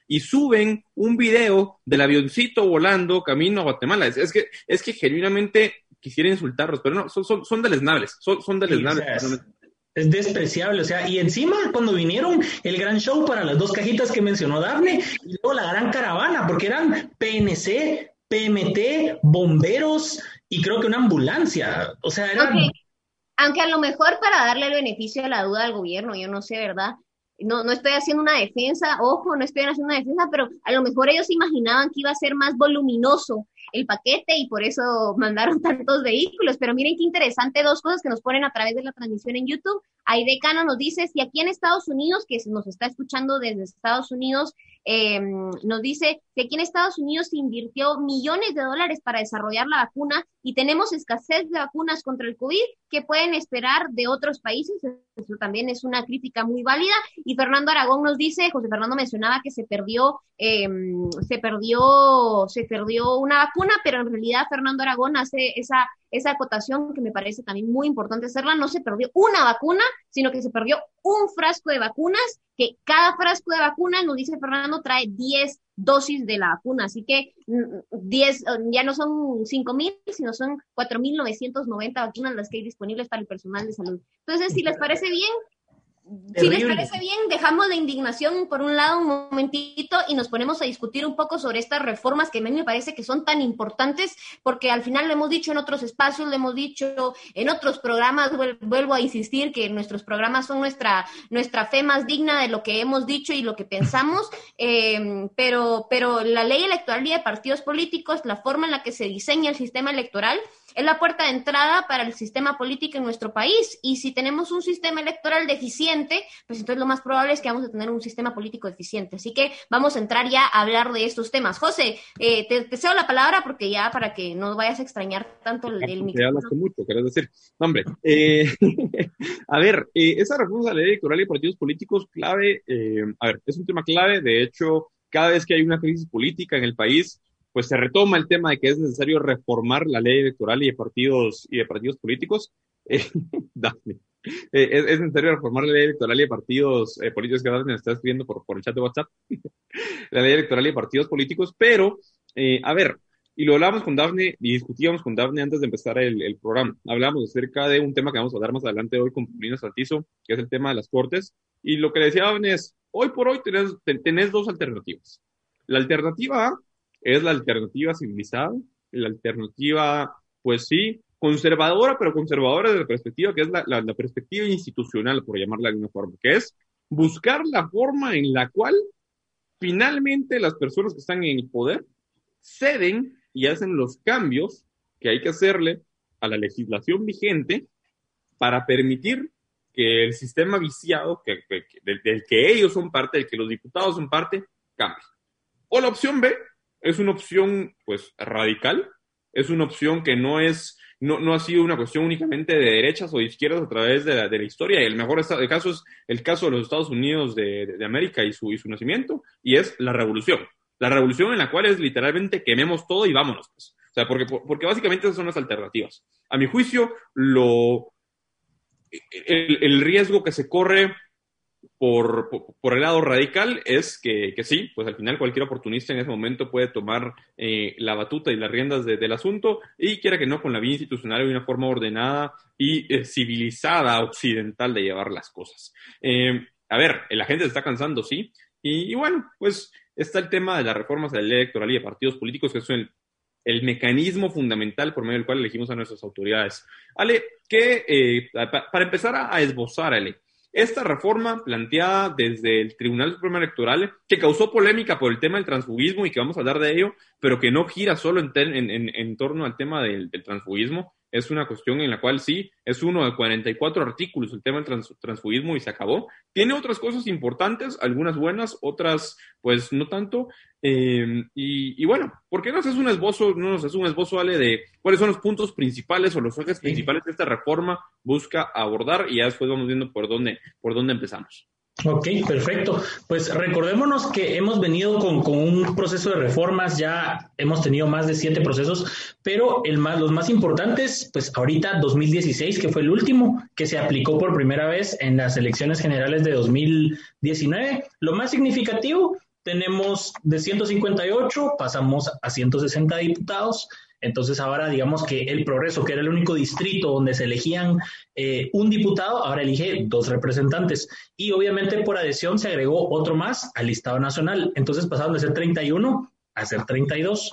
y suben un video del avioncito volando camino a Guatemala. Es que genuinamente quisiera insultarlos, pero no, son deleznables, son deleznables. Sí, o sea, es despreciable, o sea, y encima cuando vinieron el gran show para las 2 cajitas que mencionó Dafne, y luego la gran caravana, porque eran PNC, PMT, bomberos y creo que una ambulancia, o sea, eran... Okay. Aunque a lo mejor para darle el beneficio de la duda al gobierno, yo no sé, ¿verdad? No estoy haciendo una defensa, ojo, no estoy haciendo una defensa, pero a lo mejor ellos imaginaban que iba a ser más voluminoso el paquete y por eso mandaron tantos vehículos. Pero miren qué interesante, 2 cosas que nos ponen a través de la transmisión en YouTube. Aide Cano nos dice, si aquí en Estados Unidos, que nos está escuchando desde Estados Unidos, nos dice que aquí en Estados Unidos se invirtió millones de dólares para desarrollar la vacuna y tenemos escasez de vacunas contra el COVID, ¿qué pueden esperar de otros países? Eso también es una crítica muy válida. Y Fernando Aragón nos dice, José Fernando mencionaba que se perdió una vacuna, pero en realidad Fernando Aragón hace esa acotación que me parece también muy importante hacerla. No se perdió una vacuna, sino que se perdió un frasco de vacunas, que cada frasco de vacunas, nos dice Fernando, trae 10 dosis de la vacuna, así que 10, ya no son 5,000, sino son 4,990 vacunas las que hay disponibles para el personal de salud. Entonces, si les parece bien, dejamos la indignación por un lado un momentito y nos ponemos a discutir un poco sobre estas reformas que a mí me parece que son tan importantes, porque al final lo hemos dicho en otros espacios, lo hemos dicho en otros programas, vuelvo a insistir que nuestros programas son nuestra fe más digna de lo que hemos dicho y lo que pensamos, pero la ley electoral y de partidos políticos, la forma en la que se diseña el sistema electoral, es la puerta de entrada para el sistema político en nuestro país. Y si tenemos un sistema electoral deficiente, pues entonces lo más probable es que vamos a tener un sistema político deficiente. Así que vamos a entrar ya a hablar de estos temas. José, te cedo la palabra porque ya para que no vayas a extrañar tanto el micrófono. Ya hablaste mucho, querés decir. No, hombre, a ver, esa reforma de la ley electoral y partidos políticos clave, es un tema clave. De hecho, cada vez que hay una crisis política en el país, pues se retoma el tema de que es necesario reformar la ley electoral y de partidos políticos. Dafne, es necesario reformar la ley electoral y de partidos políticos, que Dafne me está escribiendo por el chat de WhatsApp. La ley electoral y de partidos políticos, pero, y lo hablábamos con Dafne y discutíamos con Dafne antes de empezar el programa. Hablábamos acerca de un tema que vamos a hablar más adelante hoy con Paulina Saltizo, que es el tema de las cortes. Y lo que le decía Dafne es, hoy por hoy tenés 2 alternativas. La alternativa A es la alternativa civilizada, la alternativa, pues sí, conservadora, pero conservadora desde la perspectiva que es la perspectiva institucional, por llamarla de alguna forma, que es buscar la forma en la cual finalmente las personas que están en el poder ceden y hacen los cambios que hay que hacerle a la legislación vigente para permitir que el sistema viciado del que ellos son parte, del que los diputados son parte, cambie. O la opción B es una opción, pues, radical, es una opción que no ha sido una cuestión únicamente de derechas o de izquierdas a través de la historia, y el mejor caso es el caso de los Estados Unidos de América y su nacimiento, y es la revolución en la cual es literalmente quememos todo y vámonos, pues. O sea, porque básicamente esas son las alternativas. A mi juicio, el riesgo que se corre por el lado radical es que sí, pues al final cualquier oportunista en ese momento puede tomar la batuta y las riendas del asunto, y quiera que no, con la vía institucional hay una forma ordenada y civilizada occidental de llevar las cosas. La gente se está cansando, sí, y bueno, pues está el tema de las reformas de la ley electoral y de partidos políticos, que es el mecanismo fundamental por medio del cual elegimos a nuestras autoridades. Ale, para empezar a esbozar, Ale, esta reforma planteada desde el Tribunal Supremo Electoral, que causó polémica por el tema del transfugismo y que vamos a hablar de ello, pero que no gira solo en torno al tema del transfugismo, es una cuestión en la cual sí, es uno de 44 artículos el tema del transfugismo y se acabó. Tiene otras cosas importantes, algunas buenas, otras pues no tanto. Y bueno, ¿por qué no nos haces un esbozo, Ale, de cuáles son los puntos principales o los ejes principales que esta reforma busca abordar, y ya después vamos viendo por dónde empezamos? Ok, perfecto. Pues recordémonos que hemos venido con un proceso de reformas, ya hemos tenido más de 7 procesos, pero los más importantes, pues ahorita 2016, que fue el último, que se aplicó por primera vez en las elecciones generales de 2019. Lo más significativo tenemos de 158, pasamos a 160 diputados. Entonces ahora digamos que el Progreso, que era el único distrito donde se elegían un diputado, ahora elige 2 representantes. Y obviamente por adhesión se agregó otro más al listado nacional. Entonces pasaron de ser 31 a ser 32.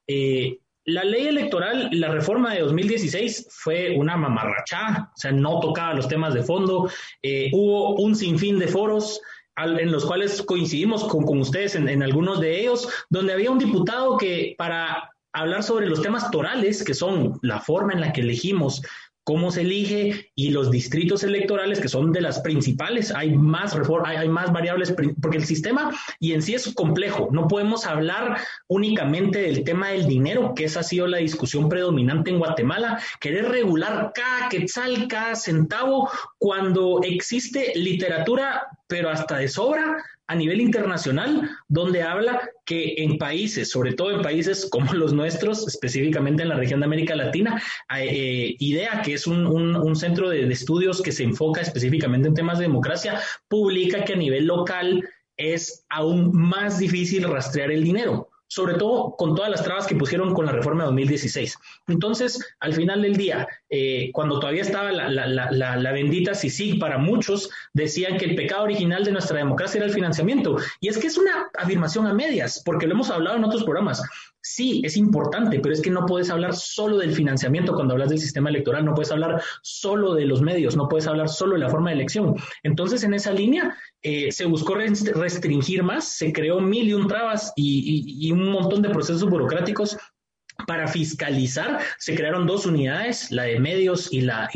La ley electoral, la reforma de 2016 fue una mamarrachada, o sea, no tocaba los temas de fondo. Hubo un sinfín de foros en los cuales coincidimos con ustedes en algunos de ellos, donde había un diputado que para hablar sobre los temas torales, que son la forma en la que elegimos, cómo se elige, y los distritos electorales, que son de las principales. Hay más variables, porque el sistema y en sí es complejo. No podemos hablar únicamente del tema del dinero, que esa ha sido la discusión predominante en Guatemala, querer regular cada quetzal, cada centavo, cuando existe literatura, pero hasta de sobra, a nivel internacional, donde habla que en países, sobre todo en países como los nuestros, específicamente en la región de América Latina, IDEA, que es un centro de estudios que se enfoca específicamente en temas de democracia, publica que a nivel local es aún más difícil rastrear el dinero, sobre todo con todas las trabas que pusieron con la reforma de 2016. Entonces, al final del día, cuando todavía estaba la bendita CICIG, para muchos decían que el pecado original de nuestra democracia era el financiamiento. Y es que es una afirmación a medias, porque lo hemos hablado en otros programas. Sí, es importante, pero es que no puedes hablar solo del financiamiento cuando hablas del sistema electoral, no puedes hablar solo de los medios, no puedes hablar solo de la forma de elección. Entonces, en esa línea, se buscó restringir más, se creó 1001 trabas y un montón de procesos burocráticos para fiscalizar. Se crearon 2 unidades, la de medios y la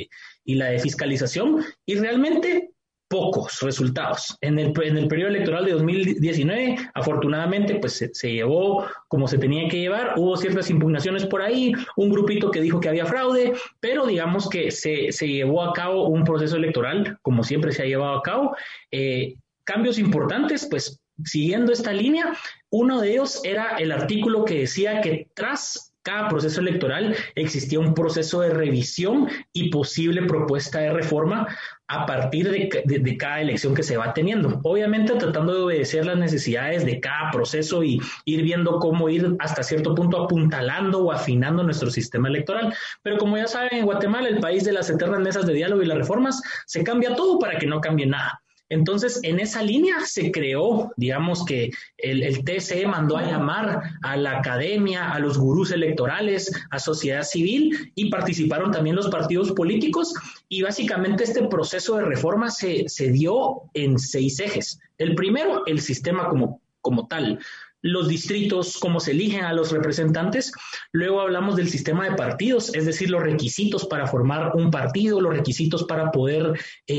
de fiscalización, y realmente pocos resultados. En el periodo electoral de 2019, afortunadamente, pues se llevó como se tenía que llevar. Hubo ciertas impugnaciones por ahí, un grupito que dijo que había fraude, pero digamos que se llevó a cabo un proceso electoral como siempre se ha llevado a cabo. Cambios importantes, pues siguiendo esta línea, uno de ellos era el artículo que decía que tras cada proceso electoral existía un proceso de revisión y posible propuesta de reforma a partir de cada elección que se va teniendo. Obviamente tratando de obedecer las necesidades de cada proceso y ir viendo cómo ir hasta cierto punto apuntalando o afinando nuestro sistema electoral. Pero como ya saben, en Guatemala, el país de las eternas mesas de diálogo y las reformas, se cambia todo para que no cambie nada. Entonces, en esa línea se creó, digamos que el TSE mandó a llamar a la academia, a los gurús electorales, a sociedad civil, y participaron también los partidos políticos, y básicamente este proceso de reforma se dio en 6 ejes. El primero, el sistema como tal. Los distritos, cómo se eligen a los representantes. Luego hablamos del sistema de partidos, es decir, los requisitos para formar un partido, los requisitos para poder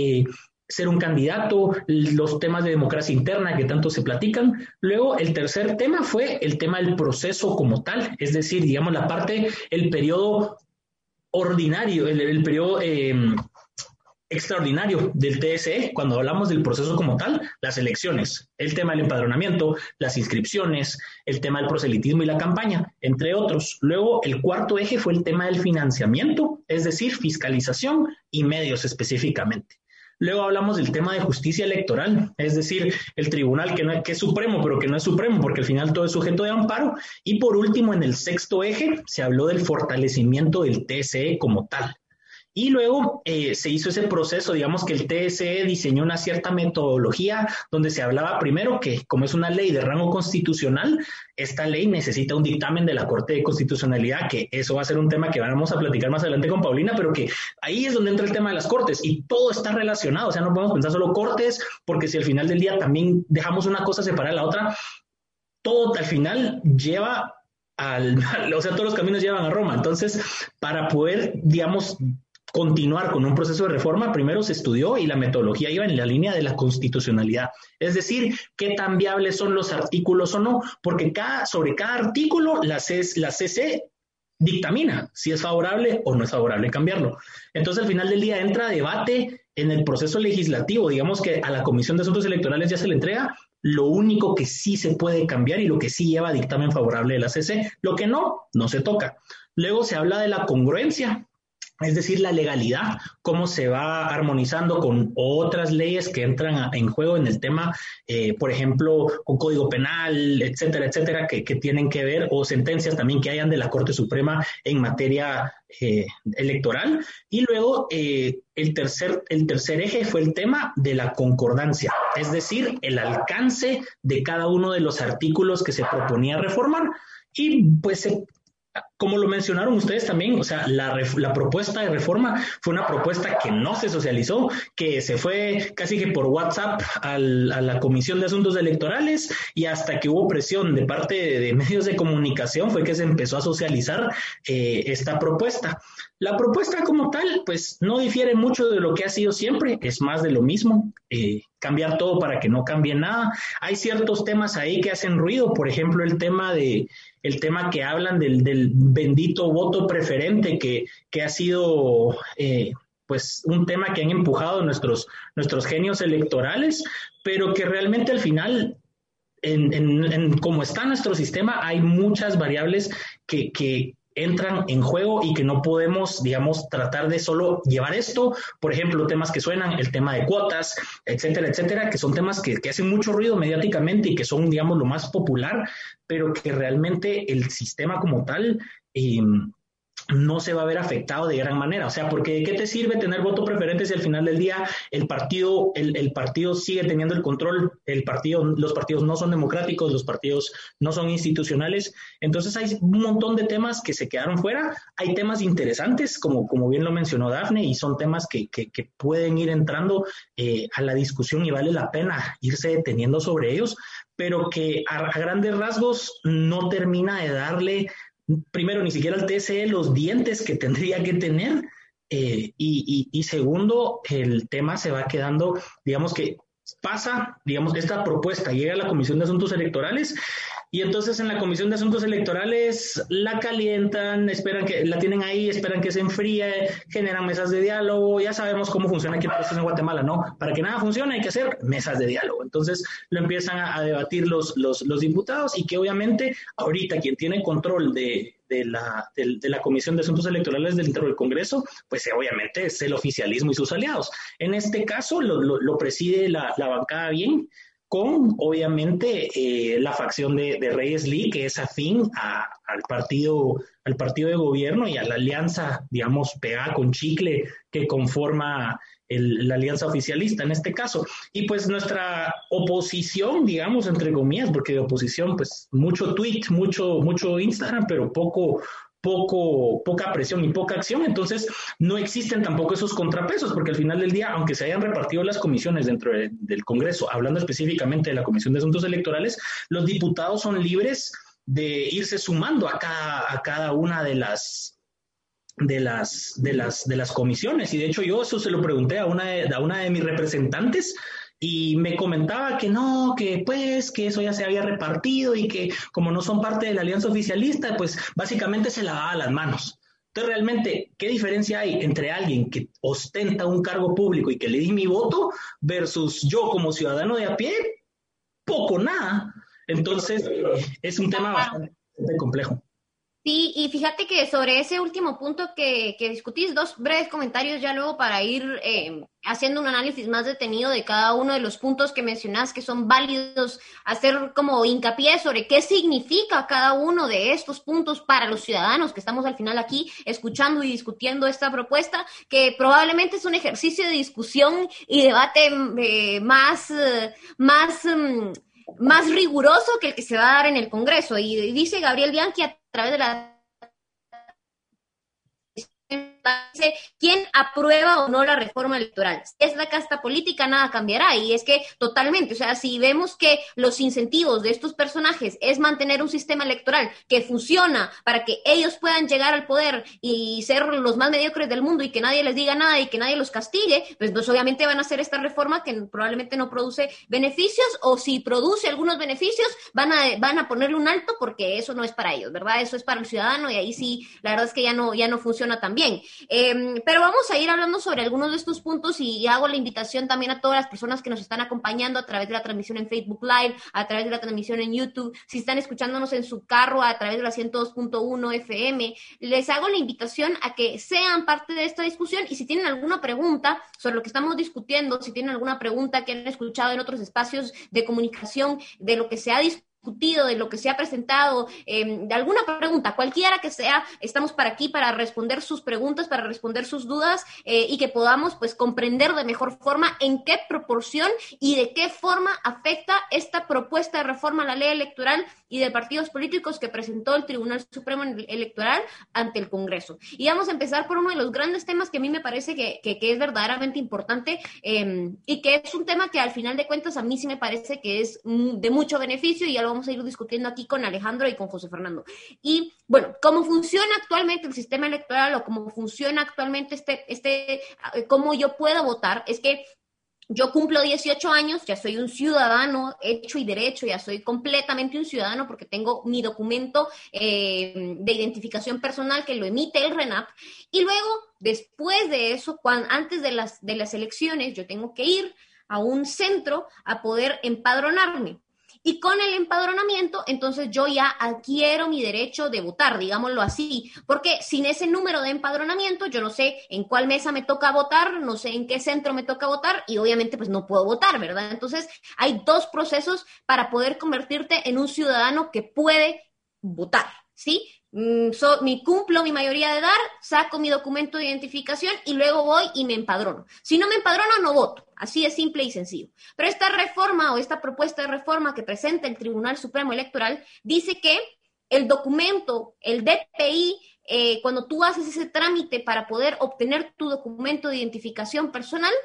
ser un candidato, los temas de democracia interna que tanto se platican. Luego, el tercer tema fue el tema del proceso como tal, es decir, digamos el periodo ordinario, el periodo extraordinario del TSE. Cuando hablamos del proceso como tal, las elecciones, el tema del empadronamiento, las inscripciones, el tema del proselitismo y la campaña, entre otros. Luego, el cuarto eje fue el tema del financiamiento, es decir, fiscalización y medios específicamente. Luego hablamos del tema de justicia electoral, es decir, el tribunal que es supremo, pero que no es supremo, porque al final todo es sujeto de amparo. Y por último, en el sexto eje, se habló del fortalecimiento del TSE como tal. Y luego se hizo ese proceso, digamos que el TSE diseñó una cierta metodología donde se hablaba primero que, como es una ley de rango constitucional, esta ley necesita un dictamen de la Corte de Constitucionalidad, que eso va a ser un tema que vamos a platicar más adelante con Paulina, pero que ahí es donde entra el tema de las cortes y todo está relacionado. O sea, no podemos pensar solo cortes, porque si al final del día también dejamos una cosa separada de la otra, todo al final lleva o sea, todos los caminos llevan a Roma. Entonces, para poder, digamos, continuar con un proceso de reforma, primero se estudió y la metodología iba en la línea de la constitucionalidad. Es decir, qué tan viables son los artículos o no, porque sobre cada artículo la CC dictamina si es favorable o no es favorable cambiarlo. Entonces, al final del día entra debate en el proceso legislativo. Digamos que a la Comisión de Asuntos Electorales ya se le entrega lo único que sí se puede cambiar y lo que sí lleva dictamen favorable de la CC. Lo que no se toca. Luego se habla de la congruencia. es decir, la legalidad, cómo se va armonizando con otras leyes que entran en juego en el tema, por ejemplo, con Código Penal, etcétera, etcétera, que tienen que ver, o sentencias también que hayan de la Corte Suprema en materia electoral. Y luego el tercer eje fue el tema de la concordancia, es decir, el alcance de cada uno de los artículos que se proponía reformar. Y pues como lo mencionaron ustedes también, o sea, la propuesta de reforma fue una propuesta que no se socializó, que se fue casi que por WhatsApp a la Comisión de Asuntos Electorales, y hasta que hubo presión de parte de medios de comunicación fue que se empezó a socializar esta propuesta. La propuesta como tal, pues no difiere mucho de lo que ha sido siempre, es más de lo mismo, cambiar todo para que no cambie nada. Hay ciertos temas ahí que hacen ruido, por ejemplo, el tema que hablan del bendito voto preferente, que ha sido pues un tema que han empujado nuestros genios electorales, pero que realmente al final, en cómo está nuestro sistema, hay muchas variables que entran en juego y que no podemos, digamos, tratar de solo llevar esto. Por ejemplo, temas que suenan, el tema de cuotas, etcétera, etcétera, que son temas que hacen mucho ruido mediáticamente y que son, digamos, lo más popular, pero que realmente el sistema como tal no se va a ver afectado de gran manera. O sea, porque ¿de qué te sirve tener voto preferente si al final del día el partido sigue teniendo el control? Los partidos no son democráticos, los partidos no son institucionales. Entonces hay un montón de temas que se quedaron fuera. Hay temas interesantes, como bien lo mencionó Dafne, y son temas que pueden ir entrando a la discusión y vale la pena irse deteniendo sobre ellos, pero que a grandes rasgos no termina de darle, primero, ni siquiera al TSE los dientes que tendría que tener, y segundo, el tema se va quedando, digamos que pasa, digamos, esta propuesta llega a la Comisión de Asuntos Electorales, y entonces en la Comisión de Asuntos Electorales la calientan, esperan que la tienen ahí, esperan que se enfríe, generan mesas de diálogo. Ya sabemos cómo funciona aquí el proceso en Guatemala, ¿no? Para que nada funcione hay que hacer mesas de diálogo. Entonces lo empiezan a debatir los diputados, y que obviamente ahorita quien tiene control de la Comisión de Asuntos Electorales dentro del Congreso, pues obviamente es el oficialismo y sus aliados. En este caso lo preside la bancada bien, con obviamente la facción de Reyes Lee, que es afín al partido de gobierno y a la alianza, digamos, pegada con chicle que conforma la alianza oficialista en este caso. Y pues nuestra oposición, digamos, entre comillas, porque de oposición, pues mucho tweet, mucho Instagram, pero poca presión y poca acción. Entonces no existen tampoco esos contrapesos, porque al final del día, aunque se hayan repartido las comisiones dentro del Congreso, hablando específicamente de la Comisión de Asuntos Electorales, los diputados son libres de irse sumando a cada una de las comisiones. Y de hecho yo eso se lo pregunté a una de mis representantes, y me comentaba que no, que eso ya se había repartido, y que como no son parte de la alianza oficialista, pues básicamente se lavaba las manos. Entonces, realmente, ¿qué diferencia hay entre alguien que ostenta un cargo público y que le di mi voto versus yo como ciudadano de a pie? Poco, nada. Entonces, es un tema bastante complejo. Sí, y fíjate que sobre ese último punto que discutís, dos breves comentarios ya luego para ir haciendo un análisis más detenido de cada uno de los puntos que mencionás que son válidos, hacer como hincapié sobre qué significa cada uno de estos puntos para los ciudadanos que estamos al final aquí escuchando y discutiendo esta propuesta, que probablemente es un ejercicio de discusión y debate más riguroso que el que se va a dar en el Congreso. Y dice Gabriel Bianchi a través de la quién aprueba o no la reforma electoral. Si es la casta política, nada cambiará. Y es que totalmente, o sea, si vemos que los incentivos de estos personajes es mantener un sistema electoral que funciona para que ellos puedan llegar al poder y ser los más mediocres del mundo y que nadie les diga nada y que nadie los castigue, pues obviamente van a hacer esta reforma que probablemente no produce beneficios, o si produce algunos beneficios, van a ponerle un alto porque eso no es para ellos, ¿verdad? Eso es para el ciudadano, y ahí sí, la verdad es que ya no funciona tan bien. Pero Pero vamos a ir hablando sobre algunos de estos puntos y hago la invitación también a todas las personas que nos están acompañando a través de la transmisión en Facebook Live, a través de la transmisión en YouTube, si están escuchándonos en su carro a través de la 102.1 FM, les hago la invitación a que sean parte de esta discusión y si tienen alguna pregunta sobre lo que estamos discutiendo, si tienen alguna pregunta que han escuchado en otros espacios de comunicación, de lo que se ha discutido, de lo que se ha presentado, de alguna pregunta, cualquiera que sea, estamos para aquí para responder sus preguntas, para responder sus dudas y que podamos pues comprender de mejor forma en qué proporción y de qué forma afecta esta propuesta de reforma a la ley electoral y de partidos políticos que presentó el Tribunal Supremo Electoral ante el Congreso. Y vamos a empezar por uno de los grandes temas que a mí me parece que es verdaderamente importante y que es un tema que al final de cuentas a mí sí me parece que es de mucho beneficio y ya lo vamos a ir discutiendo aquí con Alejandro y con José Fernando. Y bueno, cómo funciona actualmente el sistema electoral o cómo funciona actualmente cómo yo puedo votar, es que yo cumplo 18 años, ya soy un ciudadano hecho y derecho, ya soy completamente un ciudadano porque tengo mi documento de identificación personal que lo emite el RENAP y luego, después de eso, antes de las elecciones, yo tengo que ir a un centro a poder empadronarme. Y con el empadronamiento, entonces yo ya adquiero mi derecho de votar, digámoslo así, porque sin ese número de empadronamiento, yo no sé en cuál mesa me toca votar, no sé en qué centro me toca votar y obviamente pues no puedo votar, ¿verdad? Entonces hay dos procesos para poder convertirte en un ciudadano que puede votar, ¿sí? Cumplo mi mayoría de edad, saco mi documento de identificación y luego voy y me empadrono. Si no me empadrono, no voto. Así es simple y sencillo. Pero esta reforma o esta propuesta de reforma que presenta el Tribunal Supremo Electoral dice que el documento, el DPI, cuando tú haces ese trámite para poder obtener tu documento de identificación personal,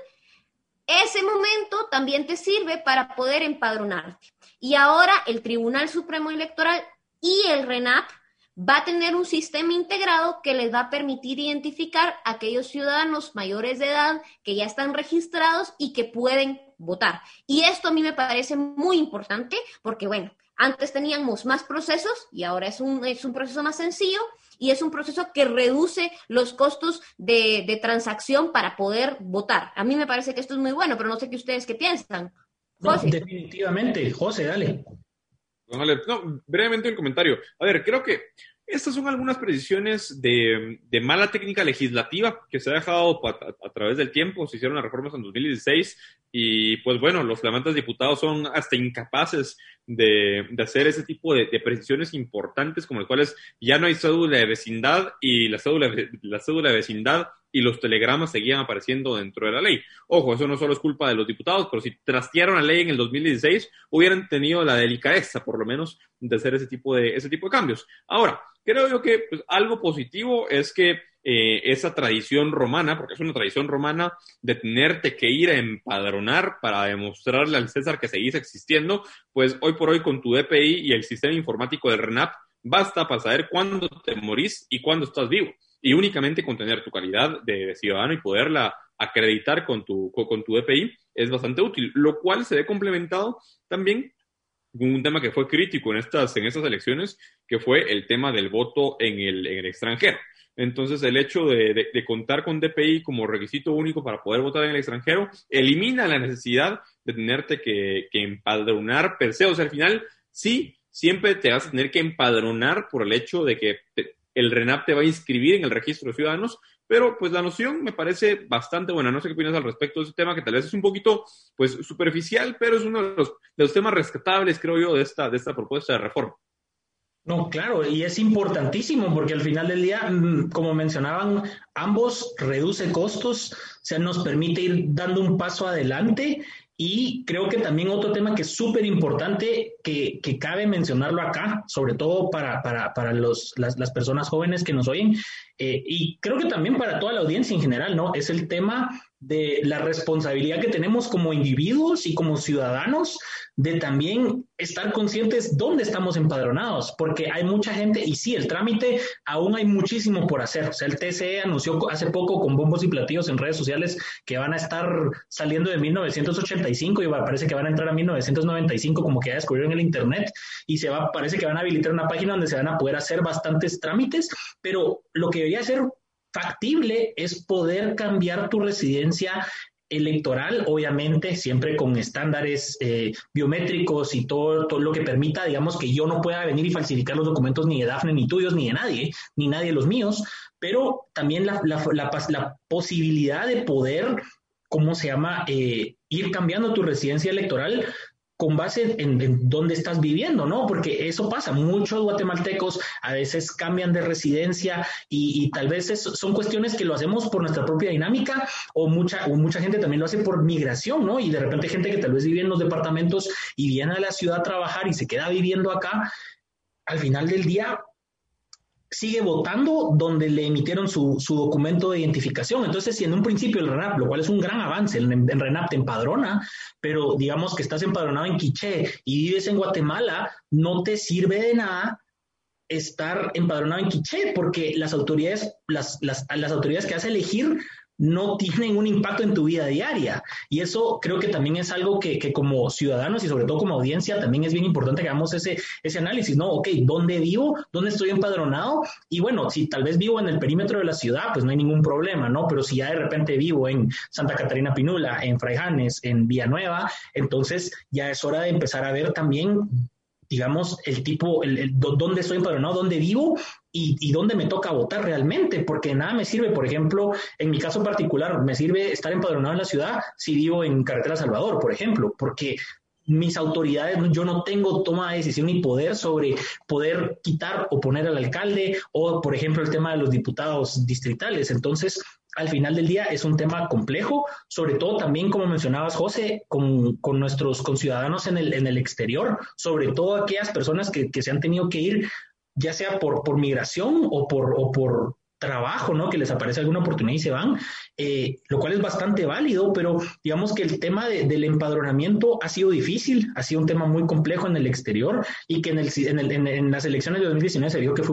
ese momento también te sirve para poder empadronarte. Y ahora el Tribunal Supremo Electoral y el RENAP va a tener un sistema integrado que les va a permitir identificar a aquellos ciudadanos mayores de edad que ya están registrados y que pueden votar. Y esto a mí me parece muy importante porque, bueno, antes teníamos más procesos y ahora es un proceso más sencillo y es un proceso que reduce los costos de transacción para poder votar. A mí me parece que esto es muy bueno, pero no sé qué ustedes qué piensan. José. No, definitivamente. José, dale. No, brevemente el comentario. A ver, creo que estas son algunas precisiones de mala técnica legislativa que se ha dejado a través del tiempo. Se hicieron las reformas en 2016 y, pues bueno, los flamantes diputados son hasta incapaces de hacer ese tipo de precisiones importantes como las cuales ya no hay cédula de vecindad y la cédula de vecindad y los telegramas seguían apareciendo dentro de la ley. Ojo, eso no solo es culpa de los diputados, pero si trastearon la ley en el 2016, hubieran tenido la delicadeza, por lo menos, de hacer ese tipo de cambios. Ahora, creo yo que pues, algo positivo es que esa tradición romana, porque es una tradición romana de tenerte que ir a empadronar para demostrarle al César que seguís existiendo, pues hoy por hoy con tu DPI y el sistema informático del RENAP, basta para saber cuándo te morís y cuándo estás vivo. Y únicamente con tener tu calidad de ciudadano y poderla acreditar con tu DPI es bastante útil, lo cual se ve complementado también con un tema que fue crítico en estas elecciones, que fue el tema del voto en el extranjero. Entonces, el hecho de contar con DPI como requisito único para poder votar en el extranjero elimina la necesidad de tenerte que empadronar per se. O sea, al final, sí, siempre te vas a tener que empadronar por el hecho de que el RENAP te va a inscribir en el registro de ciudadanos, pero pues la noción me parece bastante buena. No sé qué opinas al respecto de ese tema, que tal vez es un poquito pues superficial, pero es uno de los temas rescatables, creo yo, de esta propuesta de reforma. No, claro, y es importantísimo porque al final del día, como mencionaban, ambos reduce costos, o sea, nos permite ir dando un paso adelante. Y creo que también otro tema que es súper importante, que cabe mencionarlo acá, sobre todo para las personas jóvenes que nos oyen, y creo que también para toda la audiencia en general, ¿no? Es el tema de la responsabilidad que tenemos como individuos y como ciudadanos de también estar conscientes dónde estamos empadronados, porque hay mucha gente, y sí, el trámite aún hay muchísimo por hacer. O sea, el TSE anunció hace poco con bombos y platillos en redes sociales que van a estar saliendo de 1985 y parece que van a entrar a 1995, como que ya descubrieron el internet, y parece que van a habilitar una página donde se van a poder hacer bastantes trámites, pero lo que debería ser factible es poder cambiar tu residencia electoral, obviamente, siempre con estándares biométricos y todo lo que permita, digamos, que yo no pueda venir y falsificar los documentos ni de Dafne, ni tuyos, ni de nadie, ni nadie de los míos, pero también la posibilidad de poder, ¿cómo se llama?, ir cambiando tu residencia electoral con base en dónde estás viviendo, ¿no? Porque eso pasa, muchos guatemaltecos a veces cambian de residencia y tal vez son cuestiones que lo hacemos por nuestra propia dinámica o mucha gente también lo hace por migración, ¿no? Y de repente gente que tal vez vive en los departamentos y viene a la ciudad a trabajar y se queda viviendo acá, al final del día sigue votando donde le emitieron su documento de identificación. Entonces, si en un principio el RENAP, lo cual es un gran avance, el RENAP te empadrona, pero digamos que estás empadronado en Quiché y vives en Guatemala, no te sirve de nada estar empadronado en Quiché, porque las autoridades que vas a elegir no tienen un impacto en tu vida diaria. Y eso creo que también es algo que como ciudadanos y sobre todo como audiencia también es bien importante que hagamos ese análisis, ¿no? Ok, ¿dónde vivo? ¿Dónde estoy empadronado? Y bueno, si tal vez vivo en el perímetro de la ciudad, pues no hay ningún problema, ¿no? Pero si ya de repente vivo en Santa Catarina Pinula, en Fraijanes, en Villanueva, entonces ya es hora de empezar a ver también, digamos, el tipo, dónde estoy empadronado, dónde vivo y dónde me toca votar realmente, porque nada me sirve, por ejemplo, en mi caso particular, me sirve estar empadronado en la ciudad si vivo en Carretera Salvador, por ejemplo, porque mis autoridades, yo no tengo toma de decisión ni poder sobre poder quitar o poner al alcalde o, por ejemplo, el tema de los diputados distritales. Entonces, al final del día es un tema complejo, sobre todo también, como mencionabas, José, con nuestros conciudadanos en el exterior, sobre todo aquellas personas que se han tenido que ir, ya sea por migración o por trabajo, ¿no? Que les aparece alguna oportunidad y se van, lo cual es bastante válido, pero digamos que el tema del empadronamiento ha sido difícil, ha sido un tema muy complejo en el exterior y que en las elecciones de 2019 se vio que fue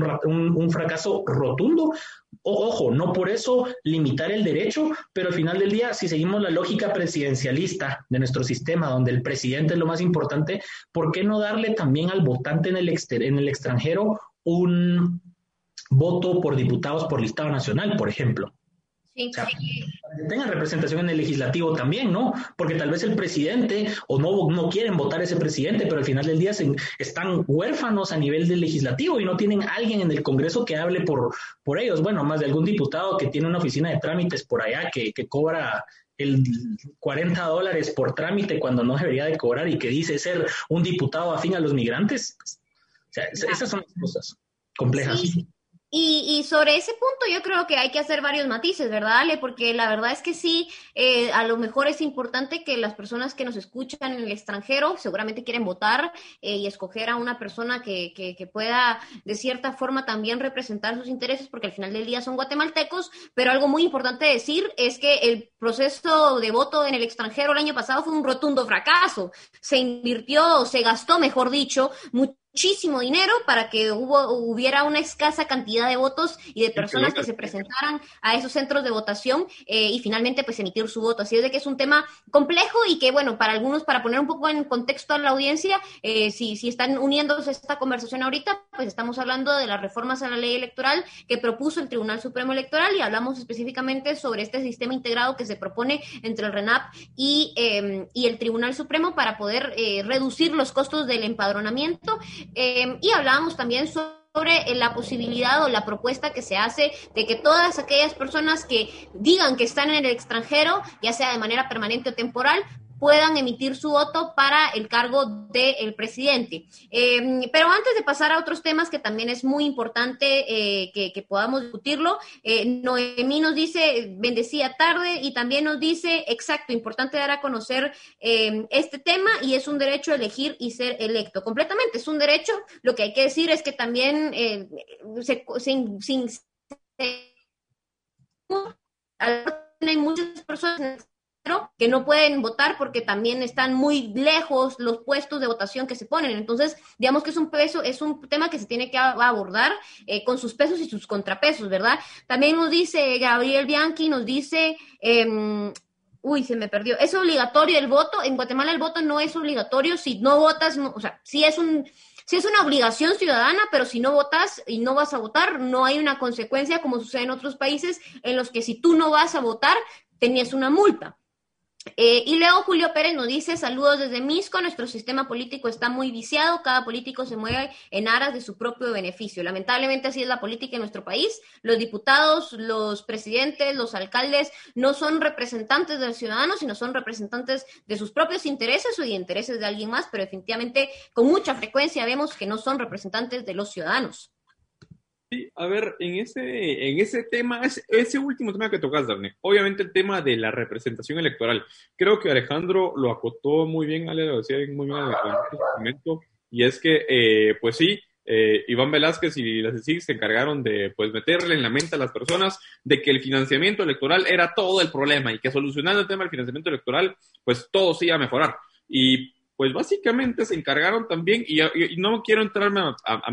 un fracaso rotundo. Ojo, no por eso limitar el derecho, pero al final del día, si seguimos la lógica presidencialista de nuestro sistema, donde el presidente es lo más importante, ¿por qué no darle también al votante en el extranjero un voto por diputados por listado nacional, por ejemplo? Sí. O sea, que tengan representación en el legislativo también, ¿no? Porque tal vez el presidente o no quieren votar ese presidente, pero al final del día están huérfanos a nivel del legislativo y no tienen alguien en el Congreso que hable por ellos. Bueno, más de algún diputado que tiene una oficina de trámites por allá que cobra el $40 por trámite cuando no debería de cobrar y que dice ser un diputado afín a los migrantes. O sea, esas son las cosas complejas. Sí. Y sobre ese punto yo creo que hay que hacer varios matices, ¿verdad, Ale? Porque la verdad es que sí, a lo mejor es importante que las personas que nos escuchan en el extranjero seguramente quieren votar y escoger a una persona que pueda de cierta forma también representar sus intereses, porque al final del día son guatemaltecos, pero algo muy importante decir es que el proceso de voto en el extranjero el año pasado fue un rotundo fracaso. Se gastó, mejor dicho, muchísimo dinero para que hubiera una escasa cantidad de votos y de personas que se presentaran a esos centros de votación y finalmente pues emitir su voto. Así es de que es un tema complejo y que bueno, para algunos, para poner un poco en contexto a la audiencia, si están uniéndose a esta conversación ahorita, pues estamos hablando de las reformas a la ley electoral que propuso el Tribunal Supremo Electoral y hablamos específicamente sobre este sistema integrado que se propone entre el RENAP y el Tribunal Supremo para poder reducir los costos del empadronamiento. Y hablábamos también sobre la posibilidad o la propuesta que se hace de que todas aquellas personas que digan que están en el extranjero, ya sea de manera permanente o temporal, puedan emitir su voto para el cargo del presidente. Pero antes de pasar a otros temas que también es muy importante que podamos discutirlo, Noemí nos dice, bendecida tarde, y también nos dice, exacto, importante dar a conocer este tema y es un derecho a elegir y ser electo. Completamente, es un derecho. Lo que hay que decir es que también hay muchas personas que no pueden votar porque también están muy lejos los puestos de votación que se ponen. Entonces, digamos que es un tema que se tiene que abordar con sus pesos y sus contrapesos, ¿verdad? También nos dice Gabriel Bianchi, nos dice... se me perdió. ¿Es obligatorio el voto? En Guatemala el voto no es obligatorio. Si no votas, no, o sea, sí es Sí es una obligación ciudadana, pero si no votas y no vas a votar, no hay una consecuencia como sucede en otros países en los que si tú no vas a votar, tenías una multa. Y luego Julio Pérez nos dice, saludos desde Misco, nuestro sistema político está muy viciado, cada político se mueve en aras de su propio beneficio. Lamentablemente así es la política en nuestro país, los diputados, los presidentes, los alcaldes no son representantes del ciudadano, sino son representantes de sus propios intereses o de intereses de alguien más, pero definitivamente con mucha frecuencia vemos que no son representantes de los ciudadanos. Sí, a ver, en ese tema, ese último tema que tocas, Dafne, obviamente el tema de la representación electoral, creo que Alejandro lo acotó muy bien, Ale lo decía muy bien en el momento, y es que, pues sí, Iván Velázquez y las CICIG se encargaron de, pues, meterle en la mente a las personas de que el financiamiento electoral era todo el problema y que solucionando el tema del financiamiento electoral, pues todo se iba a mejorar. Y pues básicamente se encargaron también, y no quiero entrarme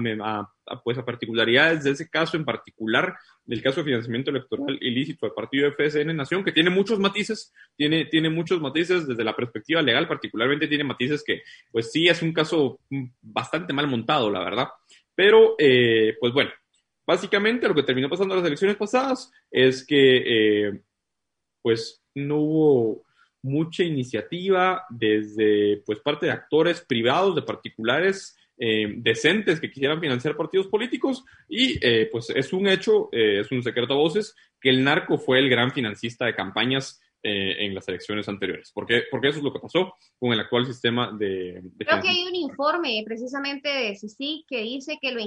pues a particularidades de ese caso en particular, del caso de financiamiento electoral ilícito al partido de FSN Nación, que tiene muchos matices, tiene muchos matices desde la perspectiva legal, particularmente tiene matices que, pues sí, es un caso bastante mal montado, la verdad. Pero, pues bueno, básicamente lo que terminó pasando en las elecciones pasadas es que, pues no hubo mucha iniciativa desde pues parte de actores privados, de particulares decentes que quisieran financiar partidos políticos y pues es un hecho, es un secreto a voces que el narco fue el gran financista de campañas en las elecciones anteriores, porque eso es lo que pasó con el actual sistema de Creo que hay un informe precisamente de CICIG que dice que el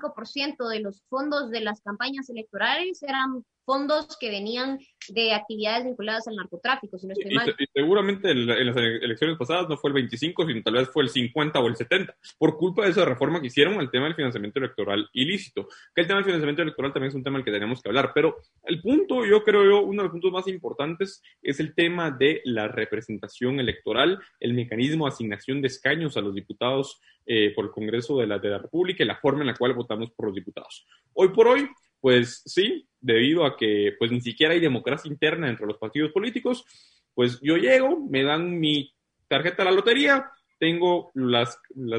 25% de los fondos de las campañas electorales eran fondos que venían de actividades vinculadas al narcotráfico, si no estoy mal. Y seguramente en las elecciones pasadas no fue el 25, sino tal vez fue el 50 o el 70, por culpa de esa reforma que hicieron al tema del financiamiento electoral ilícito. Que el tema del financiamiento electoral también es un tema del que tenemos que hablar, pero el punto, uno de los puntos más importantes es el tema de la representación electoral, el mecanismo de asignación de escaños a los diputados por el Congreso de la República y la forma en la cual votamos por los diputados. Hoy por hoy, pues sí, debido a que pues ni siquiera hay democracia interna entre los partidos políticos, pues yo llego, me dan mi tarjeta de la lotería, tengo los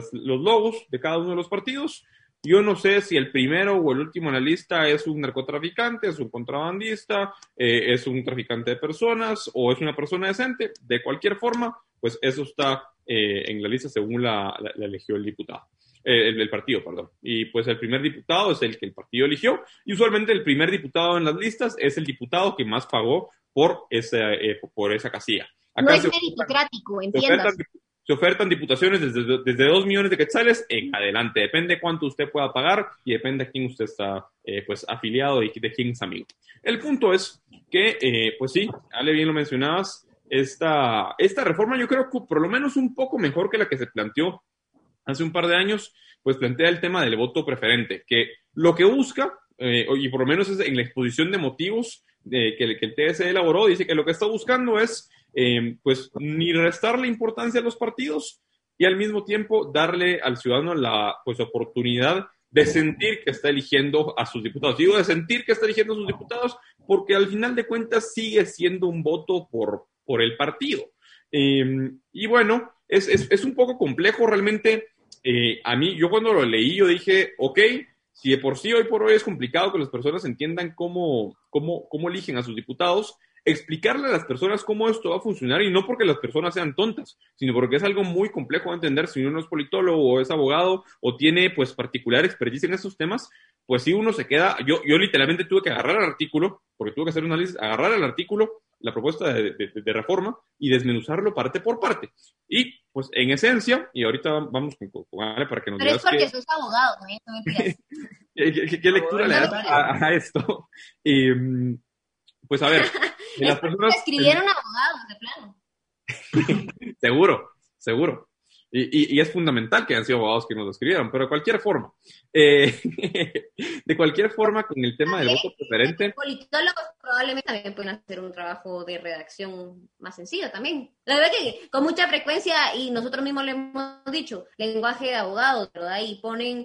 logos de cada uno de los partidos, yo no sé si el primero o el último en la lista es un narcotraficante, es un contrabandista, es un traficante de personas o es una persona decente, de cualquier forma, pues eso está en la lista según la eligió el diputado. El partido, perdón. Y pues el primer diputado es el que el partido eligió y usualmente el primer diputado en las listas es el diputado que más pagó por esa casilla. Acá no es meritocrático, entiendas. Se ofertan diputaciones desde 2 millones de quetzales en adelante. Depende cuánto usted pueda pagar y depende a quién usted está pues afiliado y de quién es amigo. El punto es que, pues sí, Ale, bien lo mencionabas, esta reforma yo creo que por lo menos un poco mejor que la que se planteó hace un par de años, pues plantea el tema del voto preferente, que lo que busca, y por lo menos es en la exposición de motivos que el TSE elaboró, dice que lo que está buscando es, pues, ni restarle importancia a los partidos y al mismo tiempo darle al ciudadano la pues, oportunidad de sentir que está eligiendo a sus diputados. Digo de sentir que está eligiendo a sus diputados porque al final de cuentas sigue siendo un voto por el partido. Y bueno, es un poco complejo realmente. A mí, yo cuando lo leí, yo dije, ok, si de por sí hoy por hoy es complicado que las personas entiendan cómo eligen a sus diputados, explicarle a las personas cómo esto va a funcionar y no porque las personas sean tontas, sino porque es algo muy complejo de entender si uno no es politólogo o es abogado o tiene pues particular expertise en estos temas, pues si uno se queda, yo literalmente tuve que agarrar el artículo, porque tuve que hacer un análisis, agarrar el artículo, la propuesta de reforma y desmenuzarlo parte por parte. Y pues en esencia, y ahorita vamos con Ale para que nos digas. Pero es porque sos abogado, ¿no? ¿Qué lectura le das a esto? Pues a ver, las personas escribieron abogados, de plano. Seguro. Y es fundamental que hayan sido abogados que nos lo escribieron, pero de cualquier forma, con el tema del voto preferente. Los politólogos probablemente también pueden hacer un trabajo de redacción más sencillo también. La verdad que con mucha frecuencia, y nosotros mismos le hemos dicho, lenguaje de abogados, ¿verdad? Y ponen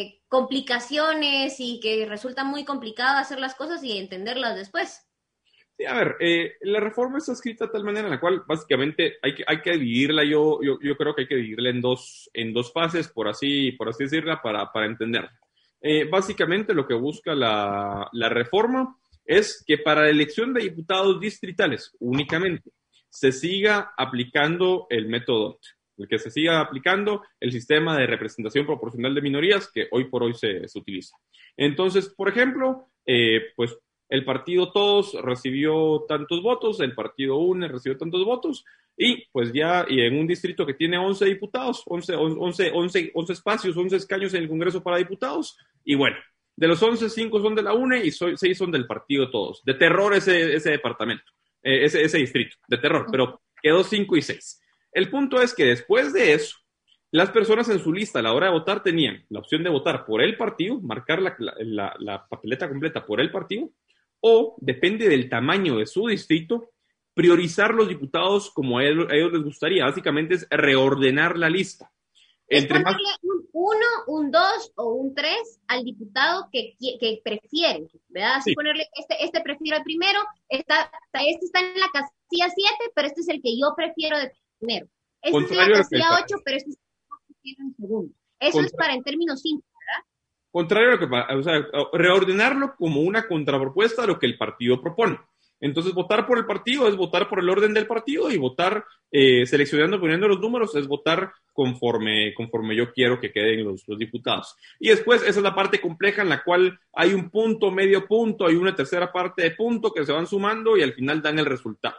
complicaciones y que resulta muy complicado hacer las cosas y entenderlas después. Sí, a ver, la reforma está escrita de tal manera en la cual básicamente hay que dividirla, yo creo que hay que dividirla en dos fases, por así decirla, para entenderla. Básicamente lo que busca la reforma es que para la elección de diputados distritales únicamente se siga aplicando el método DONT, que se siga aplicando el sistema de representación proporcional de minorías que hoy por hoy se utiliza. Entonces, por ejemplo, pues el partido Todos recibió tantos votos, el partido UNE recibió tantos votos, y pues ya y en un distrito que tiene 11 diputados, 11 espacios, 11 escaños en el Congreso para diputados, y bueno, de los 11, 5 son de la UNE y 6 son del partido Todos. De terror ese departamento, ese distrito, de terror, pero quedó 5 y 6. El punto es que después de eso, las personas en su lista a la hora de votar tenían la opción de votar por el partido, marcar la papeleta completa por el partido, o, depende del tamaño de su distrito, priorizar los diputados como a ellos les gustaría. Básicamente es reordenar la lista. Es ponerle un 1, un 2 o un 3 al diputado que prefiere, ¿verdad? Así sí. Ponerle, este prefiero el primero, este está en la casilla 7, pero este es el que yo prefiero de primero. Este es en la casilla 8, pero este es el que yo prefiero en segundo. Eso es para en términos simples. Contrario a lo que, o sea, reordenarlo como una contrapropuesta a lo que el partido propone. Entonces, votar por el partido es votar por el orden del partido, y votar seleccionando, poniendo los números, es votar conforme yo quiero que queden los diputados. Y después, esa es la parte compleja en la cual hay un punto, medio punto, hay una tercera parte de punto que se van sumando y al final dan el resultado.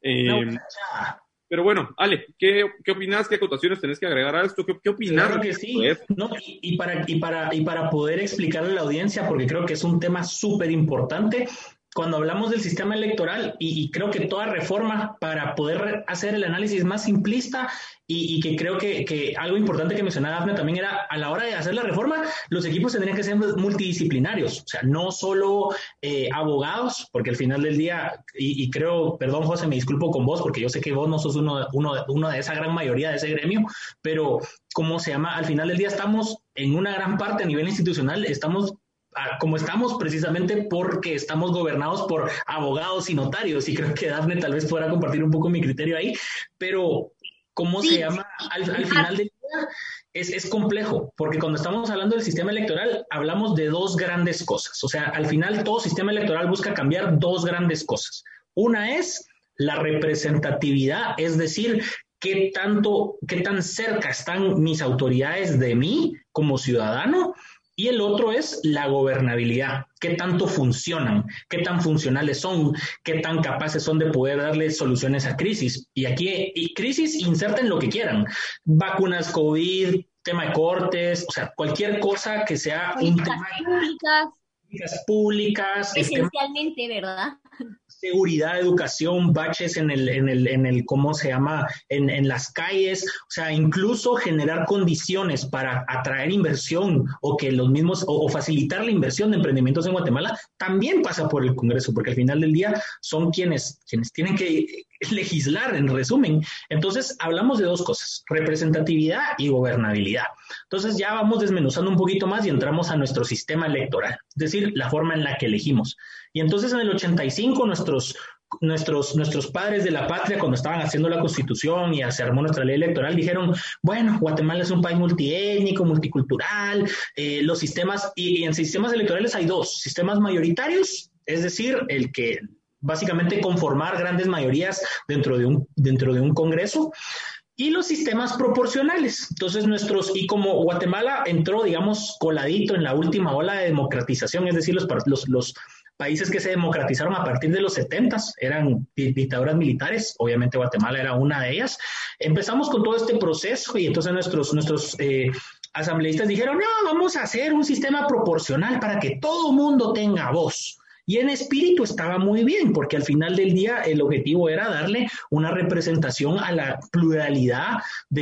Pero bueno, Ale, ¿qué opinas? ¿Qué acotaciones tenés que agregar a esto? ¿Qué opinas? Claro que sí. No, y para poder explicarle a la audiencia, porque creo que es un tema súper importante, cuando hablamos del sistema electoral, y creo que toda reforma, para poder hacer el análisis más simplista, y que creo que algo importante que mencionaba Dafne también era, a la hora de hacer la reforma, los equipos tendrían que ser multidisciplinarios, o sea, no solo abogados, porque al final del día, y creo, perdón José, me disculpo con vos, porque yo sé que vos no sos uno de esa gran mayoría de ese gremio, pero ¿cómo se llama? Al final del día estamos en una gran parte a nivel institucional, estamos como estamos precisamente porque estamos gobernados por abogados y notarios, y creo que Dafne tal vez pueda compartir un poco mi criterio ahí, pero ¿cómo se llama? Al final del día es complejo, porque cuando estamos hablando del sistema electoral hablamos de dos grandes cosas, o sea, al final todo sistema electoral busca cambiar dos grandes cosas. Una es la representatividad, es decir, qué tan cerca están mis autoridades de mí como ciudadano. Y el otro es la gobernabilidad, qué tanto funcionan, qué tan funcionales son, qué tan capaces son de poder darle soluciones a crisis. Y aquí, crisis, inserten lo que quieran, vacunas COVID, tema de cortes, o sea, cualquier cosa que sea un tema. Políticas públicas. Esencialmente, ¿verdad? Seguridad, educación, baches en el ¿cómo se llama? En las calles, o sea, incluso generar condiciones para atraer inversión o que los mismos, o facilitar la inversión de emprendimientos en Guatemala, también pasa por el Congreso, porque al final del día son quienes tienen que legislar, en resumen. Entonces, hablamos de dos cosas, representatividad y gobernabilidad. Entonces, ya vamos desmenuzando un poquito más y entramos a nuestro sistema electoral, es decir, la forma en la que elegimos. Y entonces, en el 85, nuestros padres de la patria, cuando estaban haciendo la Constitución y se armó nuestra ley electoral, dijeron, bueno, Guatemala es un país multiétnico, multicultural, los sistemas, y en sistemas electorales hay dos, sistemas mayoritarios, es decir, el que básicamente conformar grandes mayorías dentro de un Congreso, y los sistemas proporcionales. Entonces y como Guatemala entró, digamos, coladito en la última ola de democratización, es decir, los países que se democratizaron a partir de los 70s eran dictaduras militares, obviamente Guatemala era una de ellas. Empezamos con todo este proceso y entonces nuestros asambleístas dijeron, no, vamos a hacer un sistema proporcional para que todo mundo tenga voz. Y en espíritu estaba muy bien, porque al final del día el objetivo era darle una representación a la pluralidad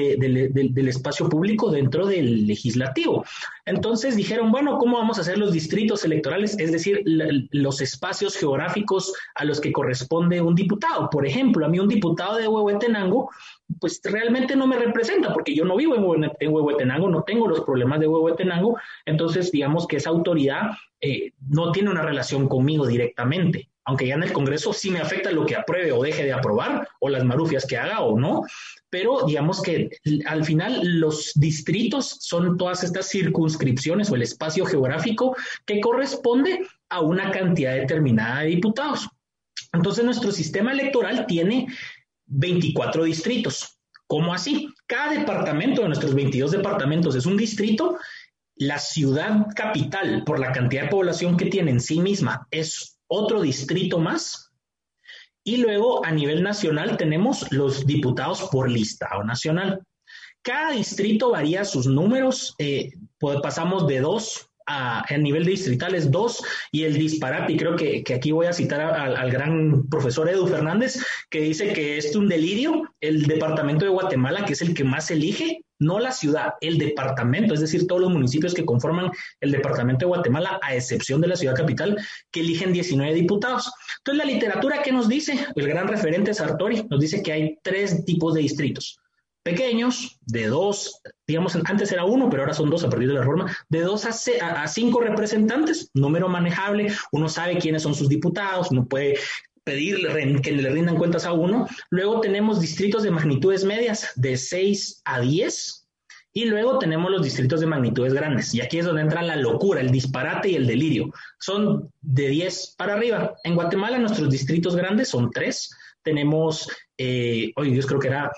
del espacio público dentro del legislativo. Entonces dijeron, bueno, ¿cómo vamos a hacer los distritos electorales? Es decir, los espacios geográficos a los que corresponde un diputado. Por ejemplo, a mí un diputado de Huehuetenango, pues realmente no me representa, porque yo no vivo en Huehuetenango, no tengo los problemas de Huehuetenango, entonces digamos que esa autoridad no tiene una relación conmigo directamente. aunque ya en el Congreso sí me afecta lo que apruebe o deje de aprobar, o las marufias que haga o no, pero digamos que al final los distritos son todas estas circunscripciones o el espacio geográfico que corresponde a una cantidad determinada de diputados. Entonces nuestro sistema electoral tiene 24 distritos. ¿Cómo así? Cada departamento de nuestros 22 departamentos es un distrito. La ciudad capital, por la cantidad de población que tiene en sí misma, es otro distrito más. Y luego a nivel nacional tenemos los diputados por listado nacional. Cada distrito varía sus números, pasamos de 2 a nivel de distritales 2 y el disparate, y creo que aquí voy a citar al gran profesor Edu Fernández, que dice que es un delirio el departamento de Guatemala, que es el que más elige, no la ciudad, el departamento, es decir, todos los municipios que conforman el departamento de Guatemala, a excepción de la ciudad capital, que eligen 19 diputados. Entonces, la literatura, ¿qué nos dice? El gran referente Sartori nos dice que hay 3 tipos de distritos. Pequeños, de 2, digamos, antes era 1, pero ahora son 2 a partir de la reforma, de 2 a 5 representantes, número manejable, uno sabe quiénes son sus diputados, uno puede pedirle que le rindan cuentas a uno. Luego tenemos distritos de magnitudes medias, de 6 a 10, y luego tenemos los distritos de magnitudes grandes, y aquí es donde entra la locura, el disparate y el delirio. Son de 10 para arriba. En Guatemala nuestros distritos grandes son 3, tenemos, Dios, creo que era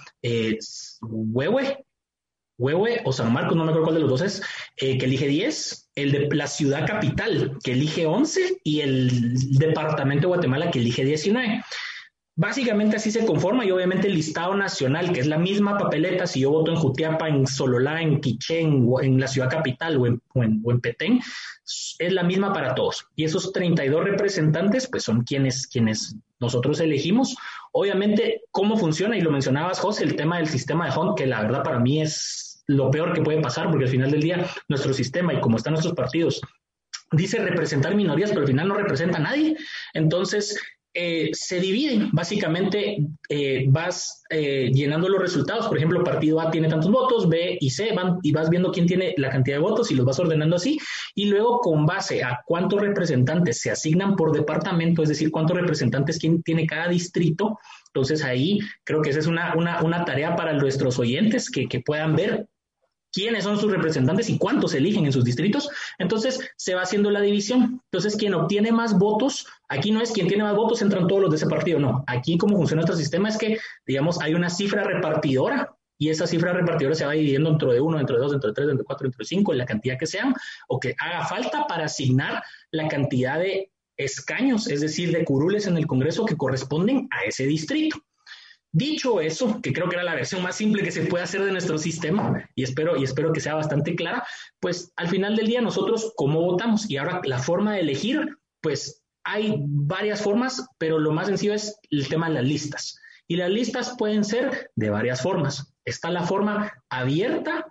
Huehue o San Marcos, no me acuerdo cuál de los dos es, que elige 10, el de la ciudad capital, que elige 11, y el departamento de Guatemala, que elige 19. Básicamente así se conforma, y obviamente el listado nacional, que es la misma papeleta, si yo voto en Jutiapa, en Sololá, en Quichén, en la ciudad capital o en Petén, es la misma para todos. Y esos 32 representantes, pues son quienes nosotros elegimos. Obviamente, ¿cómo funciona? Y lo mencionabas, José, el tema del sistema de Hunt, que la verdad para mí es lo peor que puede pasar, porque al final del día, nuestro sistema, y como están nuestros partidos, dice representar minorías, pero al final no representa a nadie. Entonces, se dividen, básicamente vas llenando los resultados. Por ejemplo, partido A tiene tantos votos, B y C, y vas viendo quién tiene la cantidad de votos y los vas ordenando así, y luego con base a cuántos representantes se asignan por departamento, es decir, cuántos representantes tiene cada distrito. Entonces ahí creo que esa es una tarea para nuestros oyentes, que puedan ver quiénes son sus representantes y cuántos eligen en sus distritos. Entonces se va haciendo la división. Entonces quien obtiene más votos, aquí no es quien tiene más votos entran todos los de ese partido, no. Aquí cómo funciona nuestro sistema es que, digamos, hay una cifra repartidora, y esa cifra repartidora se va dividiendo dentro de 1, dentro de 2, dentro de 3, dentro de 4, dentro de 5, en la cantidad que sean, o que haga falta para asignar la cantidad de escaños, es decir, de curules en el Congreso que corresponden a ese distrito. Dicho eso, que creo que era la versión más simple que se puede hacer de nuestro sistema, y espero que sea bastante clara, pues al final del día nosotros cómo votamos. Y ahora la forma de elegir, pues hay varias formas, pero lo más sencillo es el tema de las listas. Y las listas pueden ser de varias formas. Está la forma abierta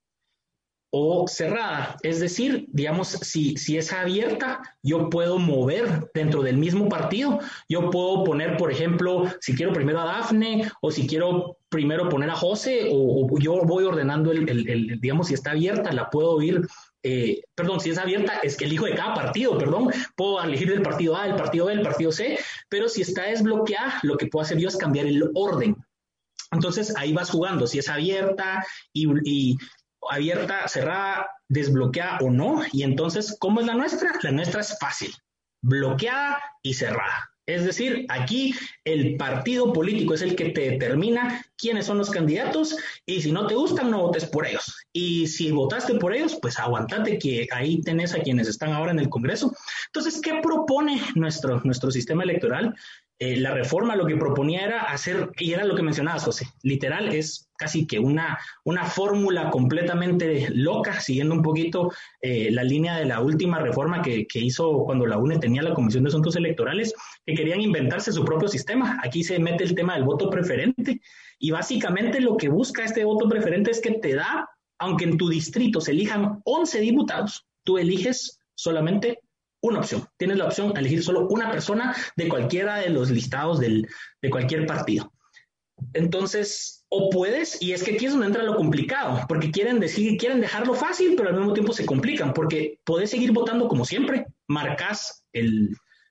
o cerrada, es decir, digamos, si es abierta, yo puedo mover dentro del mismo partido, yo puedo poner, por ejemplo, si quiero primero a Dafne, o si quiero primero poner a José, o yo voy ordenando digamos, si está abierta, la puedo ir, si es abierta, es que elijo de cada partido, puedo elegir del partido A, del partido B, del partido C, pero si está desbloqueada, lo que puedo hacer yo es cambiar el orden. Entonces, ahí vas jugando, si es abierta y abierta, cerrada, desbloqueada o no. Y entonces, ¿cómo es la nuestra? La nuestra es fácil, bloqueada y cerrada. Es decir, aquí el partido político es el que te determina quiénes son los candidatos, y si no te gustan, no votes por ellos. Y si votaste por ellos, pues aguantate, que ahí tenés a quienes están ahora en el Congreso. Entonces, ¿qué propone nuestro sistema electoral? La reforma lo que proponía era hacer, y era lo que mencionabas, José, literal es casi que una fórmula completamente loca, siguiendo un poquito la línea de la última reforma que hizo cuando la UNE tenía la Comisión de Asuntos Electorales, que querían inventarse su propio sistema. Aquí se mete el tema del voto preferente, y básicamente lo que busca este voto preferente es que te da, aunque en tu distrito se elijan 11 diputados, tú eliges solamente una opción. Tienes la opción de elegir solo una persona de cualquiera de los listados de cualquier partido. Entonces, o puedes, y es que aquí es donde entra lo complicado, porque quieren dejarlo fácil, pero al mismo tiempo se complican, porque podés seguir votando como siempre, marcas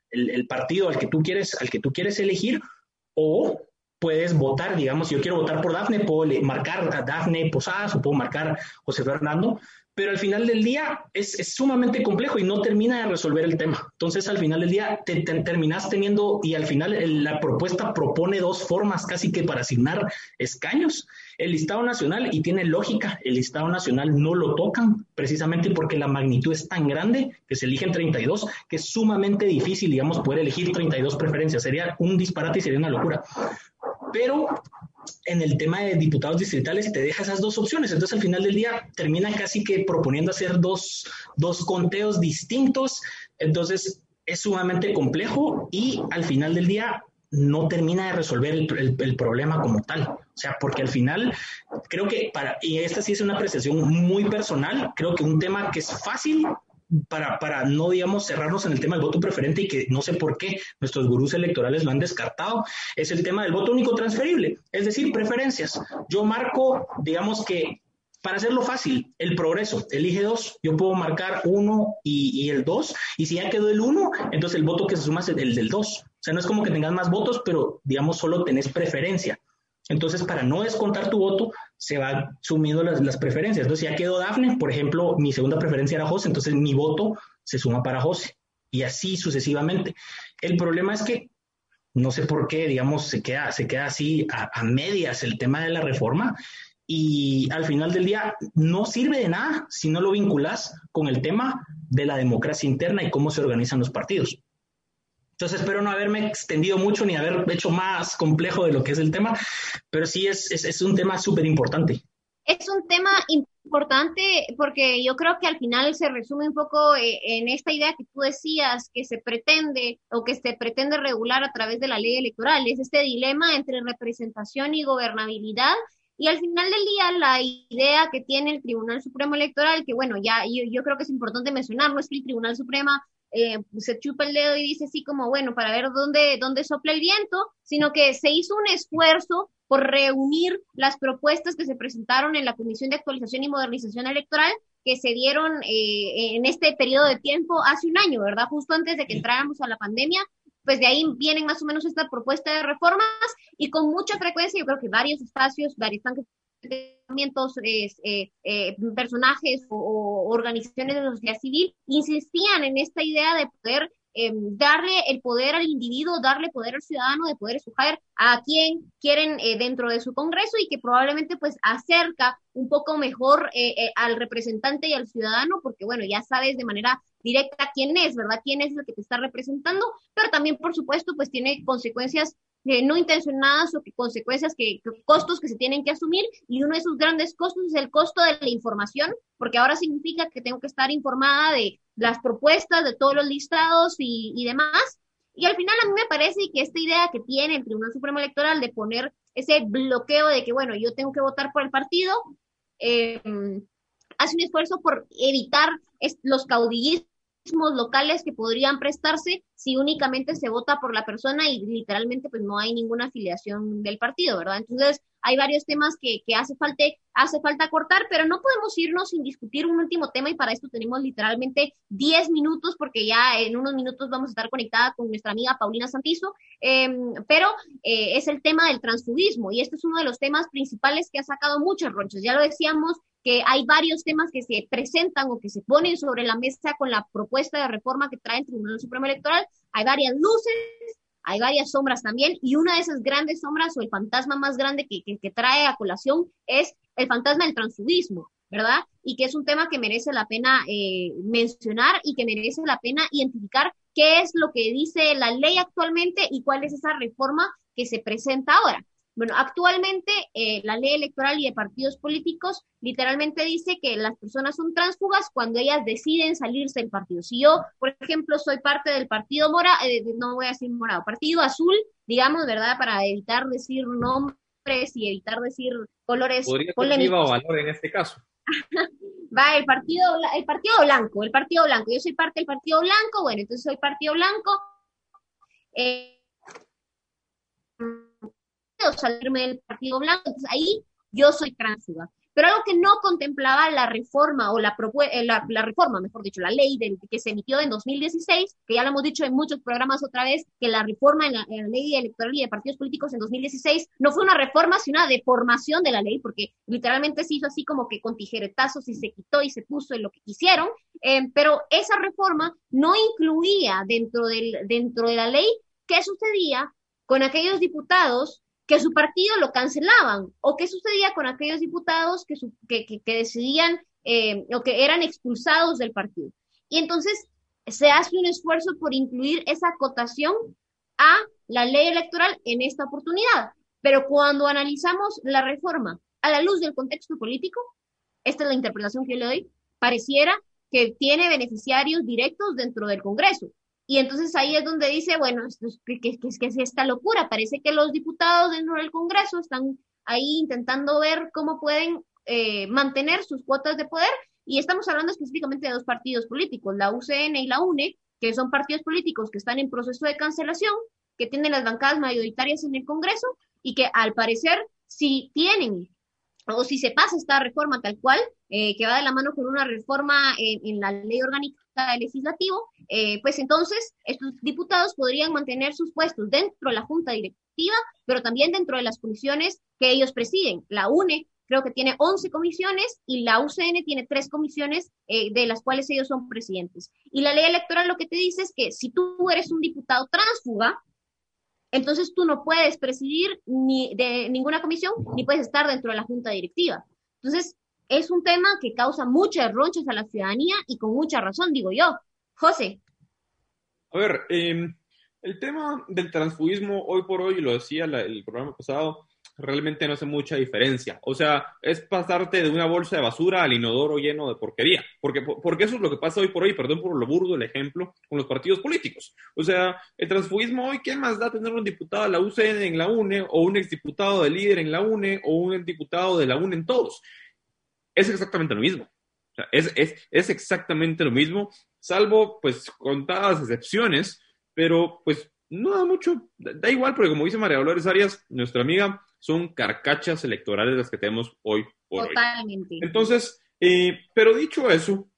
el partido al que tú quieres elegir, o puedes votar, digamos, si yo quiero votar por Dafne, puedo marcar a Dafne Posadas o puedo marcar a José Fernando, pero al final del día es sumamente complejo y no termina de resolver el tema. Entonces, al final del día terminas teniendo, y al final la propuesta propone dos formas casi que para asignar escaños. El listado nacional, y tiene lógica, el listado nacional no lo tocan, precisamente porque la magnitud es tan grande que se eligen 32, que es sumamente difícil, digamos, poder elegir 32 preferencias. Sería un disparate y sería una locura. Pero en el tema de diputados distritales te deja esas dos opciones. Entonces, al final del día, termina casi que proponiendo hacer dos conteos distintos. Entonces, es sumamente complejo y al final del día no termina de resolver el problema como tal. O sea, porque al final, creo que y esta sí es una apreciación muy personal, creo que un tema que es fácil para no, digamos, cerrarnos en el tema del voto preferente, y que no sé por qué nuestros gurús electorales lo han descartado, es el tema del voto único transferible, es decir, preferencias. Yo marco, digamos que, para hacerlo fácil, el progreso, elige 2, yo puedo marcar 1 y el 2, y si ya quedó el 1, entonces el voto que se suma es el del 2. O sea, no es como que tengas más votos, pero, digamos, solo tenés preferencia. Entonces, para no descontar tu voto, se va sumiendo las preferencias. Entonces, ya quedó Dafne, por ejemplo, mi segunda preferencia era José, entonces mi voto se suma para José, y así sucesivamente. El problema es que, no sé por qué, digamos, se queda así a medias el tema de la reforma, y al final del día no sirve de nada si no lo vinculas con el tema de la democracia interna y cómo se organizan los partidos. Entonces, espero no haberme extendido mucho ni haber hecho más complejo de lo que es el tema, pero sí es un tema súper importante. Es un tema importante porque yo creo que al final se resume un poco en esta idea que tú decías, que se pretende regular a través de la ley electoral. Es este dilema entre representación y gobernabilidad. Y al final del día, la idea que tiene el Tribunal Supremo Electoral, que bueno, ya yo creo que es importante mencionar, no es que el Tribunal Supremo se chupa el dedo y dice así como, bueno, para ver dónde sopla el viento, sino que se hizo un esfuerzo por reunir las propuestas que se presentaron en la Comisión de Actualización y Modernización Electoral, que se dieron en este periodo de tiempo hace un año, ¿verdad? Justo antes de que entráramos a la pandemia. Pues de ahí vienen más o menos esta propuesta de reformas, y con mucha frecuencia yo creo que varios espacios, varios personajes o organizaciones de la sociedad civil insistían en esta idea de poder darle el poder al individuo, darle poder al ciudadano, de poder escoger a quién quieren dentro de su Congreso, y que probablemente pues acerca un poco mejor al representante y al ciudadano, porque bueno, ya sabes de manera directa quién es, ¿verdad? Quién es el que te está representando, pero también, por supuesto, pues tiene consecuencias no intencionadas, o costos que se tienen que asumir, y uno de esos grandes costos es el costo de la información, porque ahora significa que tengo que estar informada de las propuestas, de todos los listados y demás. Y al final a mí me parece que esta idea que tiene el Tribunal Supremo Electoral de poner ese bloqueo de que, bueno, yo tengo que votar por el partido, hace un esfuerzo por evitar los caudillismos locales que podrían prestarse si únicamente se vota por la persona y literalmente pues no hay ninguna afiliación del partido, ¿verdad? Entonces hay varios temas que hace falta cortar, pero no podemos irnos sin discutir un último tema, y para esto tenemos literalmente 10 minutos, porque ya en unos minutos vamos a estar conectada con nuestra amiga Paulina Santizo, pero es el tema del transfugismo, y este es uno de los temas principales que ha sacado muchas ronchas. Ya lo decíamos, que hay varios temas que se presentan o que se ponen sobre la mesa con la propuesta de reforma que trae el Tribunal Supremo Electoral. Hay varias luces, hay varias sombras también, y una de esas grandes sombras, o el fantasma más grande que trae a colación, es el fantasma del transfugismo, ¿verdad? Y que es un tema que merece la pena mencionar, y que merece la pena identificar qué es lo que dice la ley actualmente y cuál es esa reforma que se presenta ahora. Bueno, actualmente la ley electoral y de partidos políticos literalmente dice que las personas son tránsfugas cuando ellas deciden salirse del partido. Si yo, por ejemplo, soy parte del partido no voy a decir morado, partido azul, digamos, ¿verdad? Para evitar decir nombres y evitar decir colores polémicos. ¿Podría ser Viva o Valor en este caso? Va, el partido blanco. Yo soy parte del partido blanco, bueno, entonces soy partido blanco. Salirme del partido blanco, entonces ahí yo soy tránsfuga. pero algo que no contemplaba la reforma, o la reforma, mejor dicho, la ley que se emitió en 2016, que ya lo hemos dicho en muchos programas otra vez, que la reforma en la ley electoral y de partidos políticos en 2016 no fue una reforma, sino una deformación de la ley, porque literalmente se hizo así como que con tijeretazos y se quitó y se puso en lo que quisieron, pero esa reforma no incluía dentro de la ley qué sucedía con aquellos diputados que su partido lo cancelaban, o qué sucedía con aquellos diputados que decidían o que eran expulsados del partido. Y entonces se hace un esfuerzo por incluir esa acotación a la ley electoral en esta oportunidad. Pero cuando analizamos la reforma a la luz del contexto político, esta es la interpretación que yo le doy, pareciera que tiene beneficiarios directos dentro del Congreso. Y entonces ahí es donde dice, bueno, ¿qué es esta locura? Parece que los diputados dentro del Congreso están ahí intentando ver cómo pueden mantener sus cuotas de poder, y estamos hablando específicamente de dos partidos políticos, la UCN y la UNE, que son partidos políticos que están en proceso de cancelación, que tienen las bancadas mayoritarias en el Congreso, y que al parecer, si tienen, o si se pasa esta reforma tal cual, que va de la mano con una reforma en la ley orgánica del legislativo, pues entonces estos diputados podrían mantener sus puestos dentro de la junta directiva, pero también dentro de las comisiones que ellos presiden. La UNE creo que tiene 11 comisiones y la UCN tiene 3 comisiones de las cuales ellos son presidentes. Y la ley electoral lo que te dice es que si tú eres un diputado tránsfuga, entonces tú no puedes presidir ni de ninguna comisión, ni puedes estar dentro de la junta directiva. Entonces, es un tema que causa muchas ronchas a la ciudadanía, y con mucha razón, digo yo. José. A ver, el tema del transfugismo hoy por hoy, lo decía el programa pasado, realmente no hace mucha diferencia. O sea, es pasarte de una bolsa de basura al inodoro lleno de porquería. Porque eso es lo que pasa hoy por hoy, perdón por lo burdo el ejemplo, con los partidos políticos. O sea, el transfugismo hoy, ¿qué más da tener un diputado de la UCN en la UNE, o un exdiputado de líder en la UNE, o un diputado de la UNE en todos? Es exactamente lo mismo. O sea, es exactamente lo mismo, salvo pues contadas excepciones, pero pues no da mucho, da igual, porque como dice María Dolores Arias, nuestra amiga, son carcachas electorales las que tenemos hoy por Totalmente. hoy. Entonces, pero dicho eso,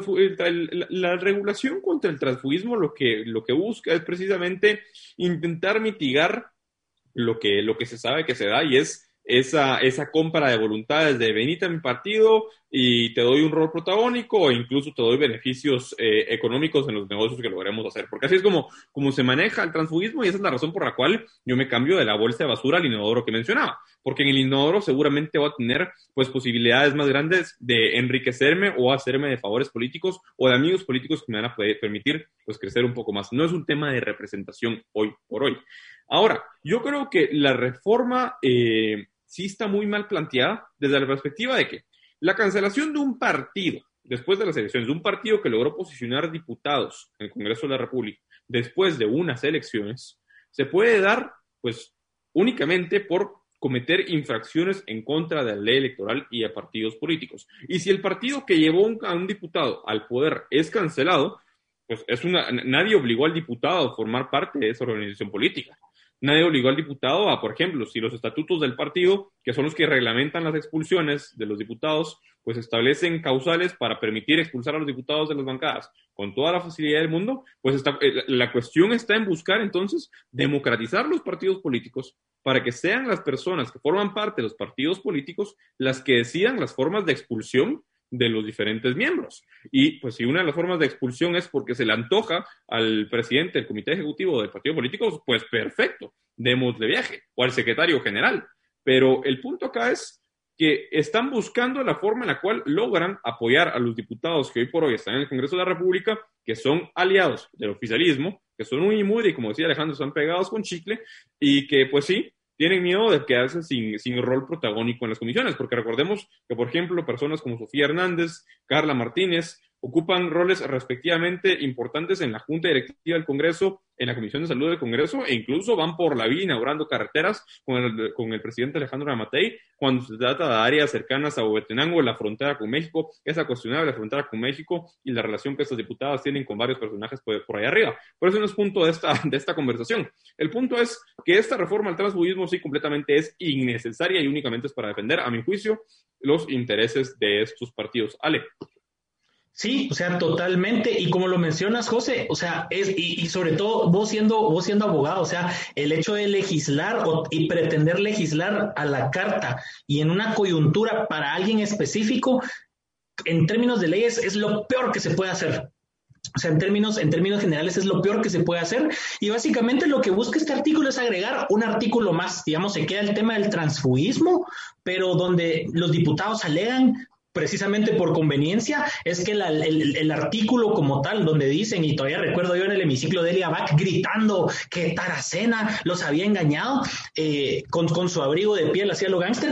la regulación contra el transfugismo lo que busca es precisamente intentar mitigar lo que se sabe que se da, y es esa compra de voluntades de venite a mi partido y te doy un rol protagónico, o incluso te doy beneficios económicos en los negocios que logremos hacer. Porque así es como se maneja el transfugismo, y esa es la razón por la cual yo me cambio de la bolsa de basura al inodoro que mencionaba. Porque en el inodoro seguramente voy a tener pues posibilidades más grandes de enriquecerme o hacerme de favores políticos o de amigos políticos que me van a poder permitir pues crecer un poco más. No es un tema de representación hoy por hoy. Ahora, yo creo que la reforma sí está muy mal planteada desde la perspectiva de que la cancelación de un partido, después de las elecciones, de un partido que logró posicionar diputados en el Congreso de la República después de unas elecciones, se puede dar pues únicamente por cometer infracciones en contra de la ley electoral y a partidos políticos. Y si el partido que llevó a un diputado al poder es cancelado, pues nadie obligó al diputado a formar parte de esa organización política. Nadie obligó al diputado a, por ejemplo, si los estatutos del partido, que son los que reglamentan las expulsiones de los diputados, pues establecen causales para permitir expulsar a los diputados de las bancadas con toda la facilidad del mundo, pues la cuestión está en buscar entonces democratizar los partidos políticos para que sean las personas que forman parte de los partidos políticos las que decidan las formas de expulsión de los diferentes miembros. Y pues si una de las formas de expulsión es porque se le antoja al presidente del comité ejecutivo del partido político, pues perfecto, démosle viaje, o al secretario general. Pero el punto acá es que están buscando la forma en la cual logran apoyar a los diputados que hoy por hoy están en el Congreso de la República, que son aliados del oficialismo, que son muy, como decía Alejandro, están pegados con chicle, y que pues sí, tienen miedo de quedarse sin rol protagónico en las comisiones, porque recordemos que, por ejemplo, personas como Sofía Hernández, Carla Martínez ocupan roles respectivamente importantes en la Junta Directiva del Congreso, en la Comisión de Salud del Congreso, e incluso van por la vía inaugurando carreteras con el presidente Alejandro Yamatei, cuando se trata de áreas cercanas a Huehuetenango, la frontera con México. Esa cuestionable frontera con México y la relación que estos diputados tienen con varios personajes por ahí arriba. Por eso no es punto de esta conversación. El punto es que esta reforma al transfugismo sí completamente es innecesaria y únicamente es para defender, a mi juicio, los intereses de estos partidos. Ale. Sí, o sea, totalmente. Y como lo mencionas, José, o sea, y sobre todo vos siendo abogado, o sea, el hecho de legislar y pretender legislar a la carta y en una coyuntura para alguien específico, en términos de leyes, es lo peor que se puede hacer. O sea, en términos generales es lo peor que se puede hacer, y básicamente lo que busca este artículo es agregar un artículo más. Digamos, se queda el tema del transfugismo, pero donde los diputados alegan precisamente por conveniencia, es que el artículo como tal, donde dicen, y todavía recuerdo yo en el hemiciclo de Elia Bach gritando que Taracena los había engañado con su abrigo de piel hacia lo gángster,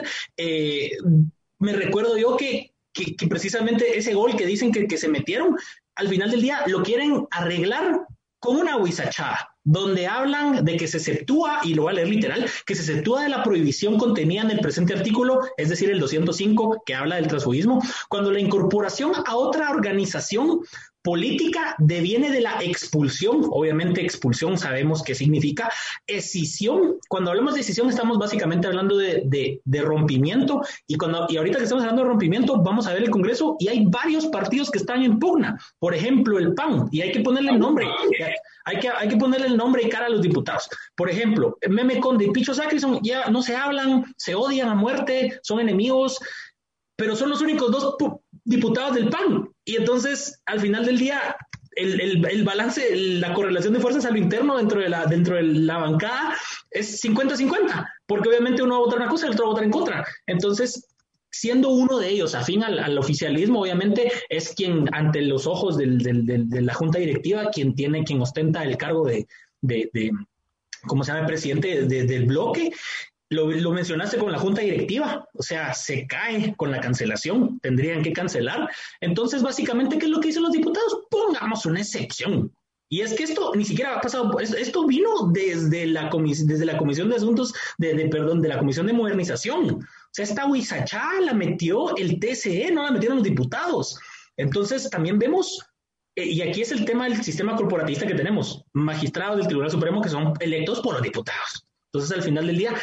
me recuerdo yo que precisamente ese gol que dicen que se metieron, al final del día lo quieren arreglar con una huizachada, donde hablan de que se exceptúa, y lo voy a leer literal, que se exceptúa de la prohibición contenida en el presente artículo, es decir, el 205, que habla del transfugismo, cuando la incorporación a otra organización política deviene de la expulsión. Obviamente expulsión sabemos qué significa. Escisión, cuando hablamos de escisión estamos básicamente hablando de rompimiento, y ahorita que estamos hablando de rompimiento vamos a ver el Congreso y hay varios partidos que están en pugna, por ejemplo el PAN, y hay que ponerle el nombre. Hay que ponerle el nombre y cara a los diputados. Por ejemplo, Meme Conde y Picho Sacrison ya no se hablan, se odian a muerte, son enemigos, pero son los únicos dos diputados del PAN. Y entonces, al final del día, el balance, la correlación de fuerzas a lo interno dentro de la bancada es 50-50, porque obviamente uno va a votar una cosa y el otro va a votar en contra. Entonces, siendo uno de ellos afín al oficialismo, obviamente es quien, ante los ojos de la Junta Directiva, quien ostenta el cargo de ¿cómo se llama? Presidente del bloque. Lo mencionaste con la Junta Directiva, o sea, se cae con la cancelación, tendrían que cancelar. Entonces, básicamente, ¿qué es lo que dicen los diputados? Pongamos una excepción. Y es que esto ni siquiera ha pasado, esto vino desde la Comisión de Asuntos, de la Comisión de Modernización. O sea, esta huizachá la metió el TSE, no la metieron los diputados. Entonces, también vemos, y aquí es el tema del sistema corporatista que tenemos, magistrados del Tribunal Supremo que son electos por los diputados. Entonces, al final del día,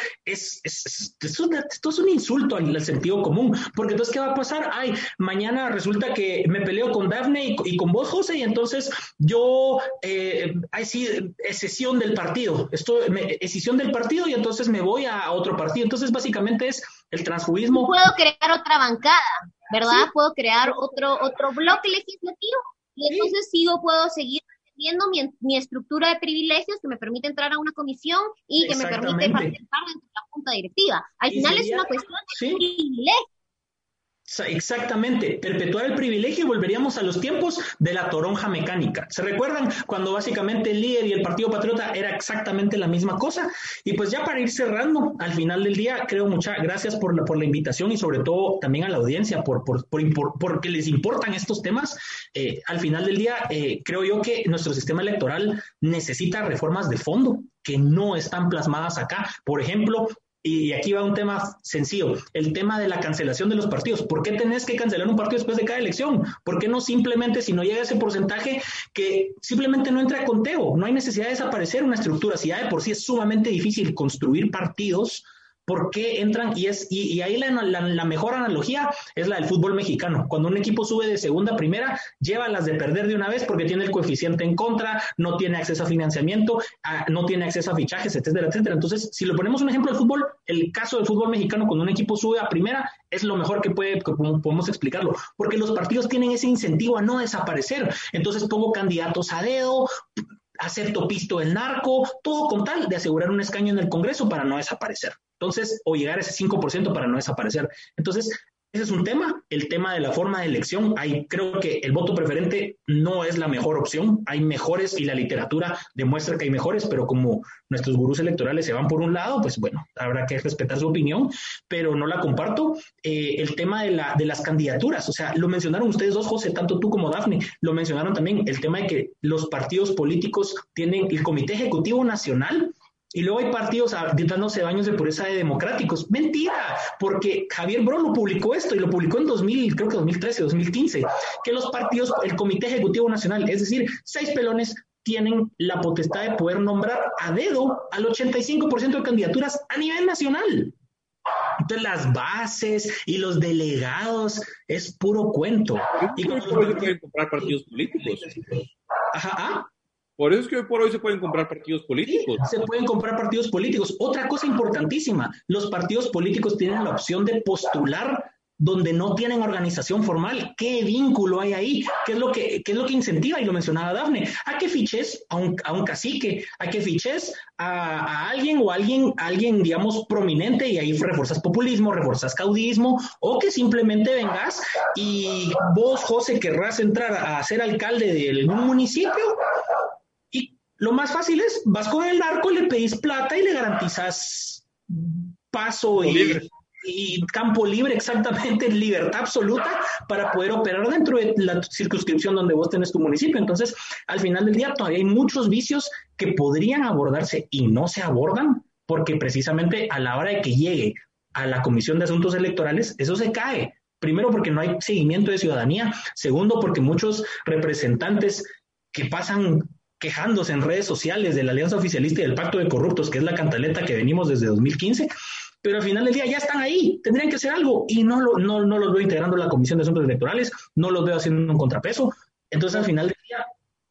esto es un insulto al sentido común, porque entonces, ¿qué va a pasar? Ay, mañana resulta que me peleo con Dafne y con vos, José, y entonces yo, escisión del partido, escisión del partido, y entonces me voy a otro partido. Entonces, básicamente es el transfugismo. Puedo crear otra bancada, ¿verdad? Sí. Puedo crear otro bloque legislativo, y entonces puedo seguir mi estructura de privilegios que me permite entrar a una comisión y que me permite participar dentro de la junta directiva. Al final es una cuestión de privilegio. Exactamente, perpetuar el privilegio y volveríamos a los tiempos de la toronja mecánica. ¿Se recuerdan cuando básicamente el líder y el Partido Patriota era exactamente la misma cosa? Y pues ya para ir cerrando, al final del día, creo muchas gracias por la invitación y sobre todo también a la audiencia porque les importan estos temas. Al final del día, creo yo que nuestro sistema electoral necesita reformas de fondo que no están plasmadas acá. Por ejemplo, y aquí va un tema sencillo, el tema de la cancelación de los partidos. ¿Por qué tenés que cancelar un partido después de cada elección? ¿Por qué no simplemente, si no llega ese porcentaje, que simplemente no entra a conteo? No hay necesidad de desaparecer una estructura. Si ya de por sí es sumamente difícil construir partidos, ¿por qué entran? Y ahí la mejor analogía es la del fútbol mexicano. Cuando un equipo sube de segunda a primera, lleva las de perder de una vez porque tiene el coeficiente en contra, no tiene acceso a financiamiento, no tiene acceso a fichajes, etcétera, etcétera. Entonces, si lo ponemos un ejemplo del fútbol, el caso del fútbol mexicano, cuando un equipo sube a primera, es lo mejor que podemos explicarlo, porque los partidos tienen ese incentivo a no desaparecer. Entonces, pongo candidatos a dedo, acepto pisto del narco, todo con tal de asegurar un escaño en el Congreso para no desaparecer. Entonces, o llegar a ese 5% para no desaparecer. Entonces, Ese es un tema, el tema de la forma de elección. Creo que el voto preferente no es la mejor opción. Hay mejores y la literatura demuestra que hay mejores, pero como nuestros gurús electorales se van por un lado, pues bueno, habrá que respetar su opinión, pero no la comparto. El tema de las candidaturas, o sea, lo mencionaron ustedes dos, José, tanto tú como Dafne, lo mencionaron también, el tema de que los partidos políticos tienen el Comité Ejecutivo Nacional. Y luego hay partidos dándose baños de pureza de democráticos. Mentira, porque Javier Bro lo publicó esto y lo publicó en 2013, 2015, que los partidos, el Comité Ejecutivo Nacional, es decir, 6 pelones, tienen la potestad de poder nombrar a dedo al 85% de candidaturas a nivel nacional. Entonces las bases y los delegados es puro cuento. Y por eso se pueden comprar partidos políticos. Ajá. Por eso es que hoy por hoy se pueden comprar partidos políticos. Sí, se pueden comprar partidos políticos. Otra cosa importantísima, los partidos políticos tienen la opción de postular donde no tienen organización formal. ¿Qué vínculo hay ahí? ¿Qué es lo que incentiva? Y lo mencionaba Dafne, a que fiches a un cacique, a que fiches a alguien o alguien, digamos, prominente, y ahí refuerzas populismo, refuerzas caudillismo, o que simplemente vengas y vos, José, querrás entrar a ser alcalde de algún municipio. Lo más fácil es, vas con el narco, le pedís plata y le garantizas paso y campo libre, exactamente, libertad absoluta para poder operar dentro de la circunscripción donde vos tenés tu municipio. Entonces, al final del día todavía hay muchos vicios que podrían abordarse y no se abordan porque precisamente a la hora de que llegue a la Comisión de Asuntos Electorales, eso se cae. Primero, porque no hay seguimiento de ciudadanía. Segundo, porque muchos representantes que pasan quejándose en redes sociales de la Alianza Oficialista y del Pacto de Corruptos, que es la cantaleta que venimos desde 2015, pero al final del día ya están ahí, tendrían que hacer algo, y no los veo integrando la Comisión de Asuntos Electorales, no los veo haciendo un contrapeso. Entonces al final del día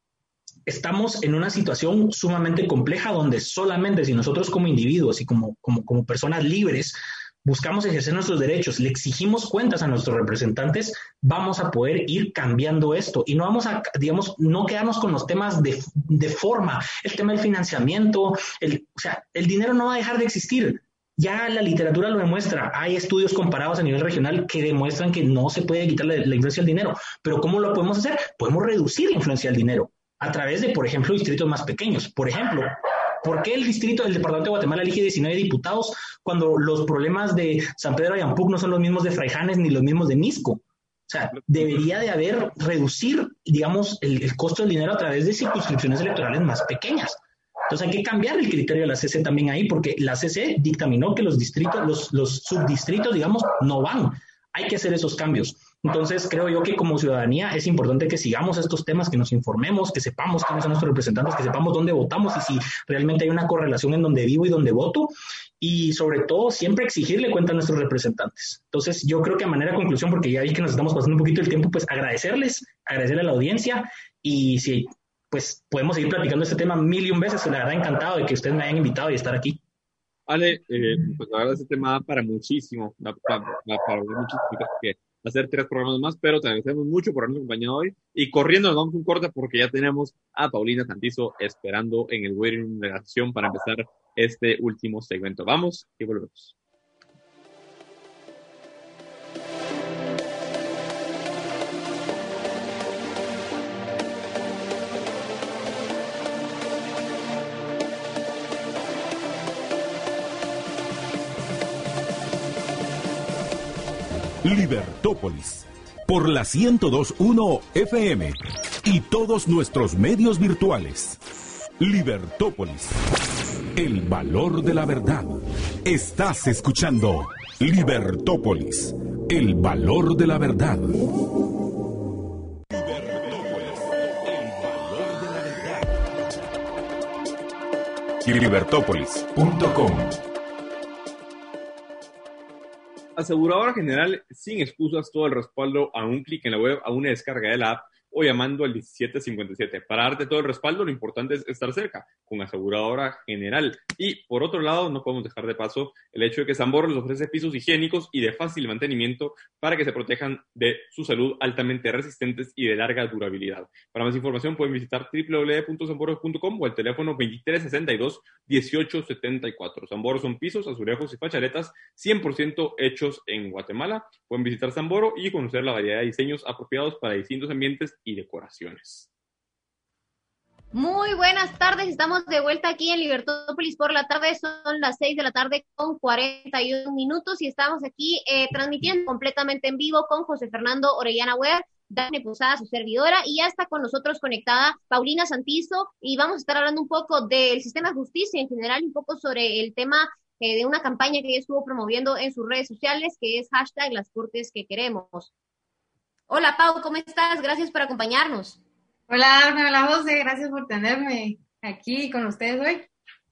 estamos en una situación sumamente compleja donde solamente si nosotros como individuos y como personas libres buscamos ejercer nuestros derechos, le exigimos cuentas a nuestros representantes, vamos a poder ir cambiando esto y no vamos a, digamos, no quedarnos con los temas de forma, el tema del financiamiento, o sea, el dinero no va a dejar de existir. Ya la literatura lo demuestra, hay estudios comparados a nivel regional que demuestran que no se puede quitar la influencia del dinero, pero ¿cómo lo podemos hacer? Podemos reducir la influencia del dinero a través de, por ejemplo, distritos más pequeños. Por ejemplo, ¿por qué el departamento de Guatemala elige 19 diputados cuando los problemas de San Pedro de Ayampuc no son los mismos de Fraijanes ni los mismos de Misco? O sea, debería de haber, reducir, digamos, el costo del dinero a través de circunscripciones electorales más pequeñas. Entonces hay que cambiar el criterio de la CC también ahí, porque la CC dictaminó que los distritos, los subdistritos, digamos, no van. Hay que hacer esos cambios. Entonces creo yo que como ciudadanía es importante que sigamos estos temas, que nos informemos, que sepamos quiénes son nuestros representantes, que sepamos dónde votamos y si realmente hay una correlación en donde vivo y donde voto, y sobre todo siempre exigirle cuenta a nuestros representantes. Entonces yo creo que a manera de conclusión, porque ya vi que nos estamos pasando un poquito el tiempo, pues agradecerle a la audiencia, y si pues podemos seguir platicando este tema 1001 veces, la verdad encantado de que ustedes me hayan invitado y estar aquí. Ale, pues la verdad este tema da para muchísimo, para muchísimo, que hacer 3 programas más, pero te agradecemos mucho por habernos acompañado hoy, y corriendo nos vamos un corte porque ya tenemos a Paulina Santizo esperando en el waiting room de la acción para empezar este último segmento. Vamos y volvemos. Libertópolis, por la 102.1 FM y todos nuestros medios virtuales. Libertópolis, el valor de la verdad. Estás escuchando Libertópolis, el valor de la verdad. Libertópolis.com. Aseguradora General, sin excusas, todo el respaldo a un clic en la web, a una descarga de la app. o llamando al 1757. Para darte todo el respaldo, lo importante es estar cerca, con aseguradora general. Y por otro lado, no podemos dejar de paso el hecho de que Sambor les ofrece pisos higiénicos y de fácil mantenimiento para que se protejan de su salud, altamente resistentes y de larga durabilidad. Para más información pueden visitar www.sambor.com o el teléfono 2362-1874. Samboro son pisos, azulejos y facharetas 100% hechos en Guatemala. Pueden visitar Samboro y conocer la variedad de diseños apropiados para distintos ambientes y decoraciones. Muy buenas tardes, estamos de vuelta aquí en Libertópolis por la tarde, son las 6 de la tarde con 41 minutos y estamos aquí transmitiendo completamente en vivo con José Fernando Orellana Webb, Dafne Posada, su servidora, y ya está con nosotros conectada Paulina Santizo, y vamos a estar hablando un poco del sistema de justicia en general, un poco sobre el tema de una campaña que ella estuvo promoviendo en sus redes sociales, que es hashtag Las Cortes que Queremos. Hola Pau, ¿cómo estás? Gracias por acompañarnos. Hola, hola José, gracias por tenerme aquí con ustedes hoy.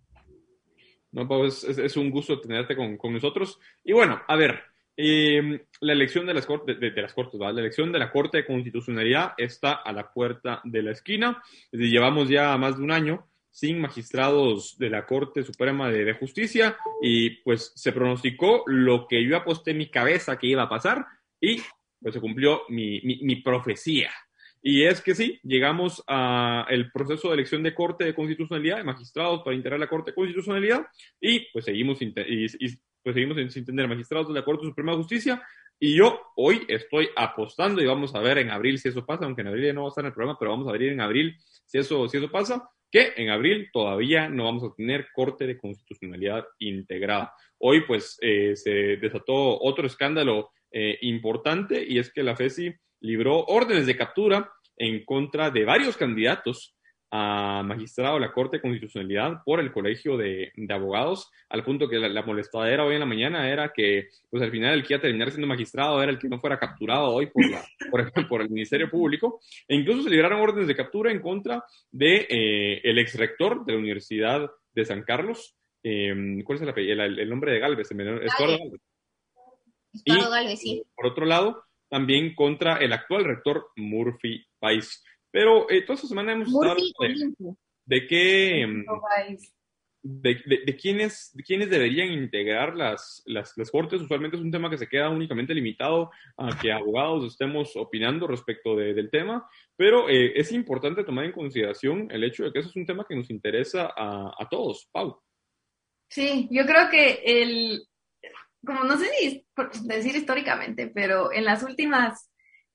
No, Pau, es un gusto tenerte con nosotros. Y bueno, a ver, la elección de las Cortes, ¿verdad? La elección de la Corte de Constitucionalidad está a la puerta de la esquina. Llevamos ya más de un año sin magistrados de la Corte Suprema de Justicia y pues se pronosticó lo que yo aposté en mi cabeza que iba a pasar y pues se cumplió mi profecía. Y es que sí, llegamos al proceso de elección de Corte de Constitucionalidad, de magistrados para integrar la Corte de Constitucionalidad, y pues seguimos sin tener magistrados de la Corte Suprema de Justicia, y yo hoy estoy apostando, y vamos a ver en abril si eso pasa, aunque en abril ya no va a estar en el programa, pero vamos a ver en abril si eso pasa, que en abril todavía no vamos a tener Corte de Constitucionalidad integrada. Hoy pues se desató otro escándalo importante, y es que la FESI libró órdenes de captura en contra de varios candidatos a magistrado de la Corte de Constitucionalidad por el Colegio de Abogados, al punto que la molestadera hoy en la mañana era que pues al final el que iba a terminar siendo magistrado era el que no fuera capturado hoy por el Ministerio Público, e incluso se libraron órdenes de captura en contra de el exrector de la Universidad de San Carlos. ¿Cuál es el nombre de Galvez? Estuardo Galvez. Estuardo Galvez, sí. Por otro lado, también contra el actual rector Murphy Pais. Pero toda esta semana hemos estado de quiénes deberían integrar las cortes. Usualmente es un tema que se queda únicamente limitado a que abogados estemos opinando respecto del tema, pero es importante tomar en consideración el hecho de que eso es un tema que nos interesa a todos. Pau. Sí, yo creo que como no sé si decir históricamente, pero en las últimas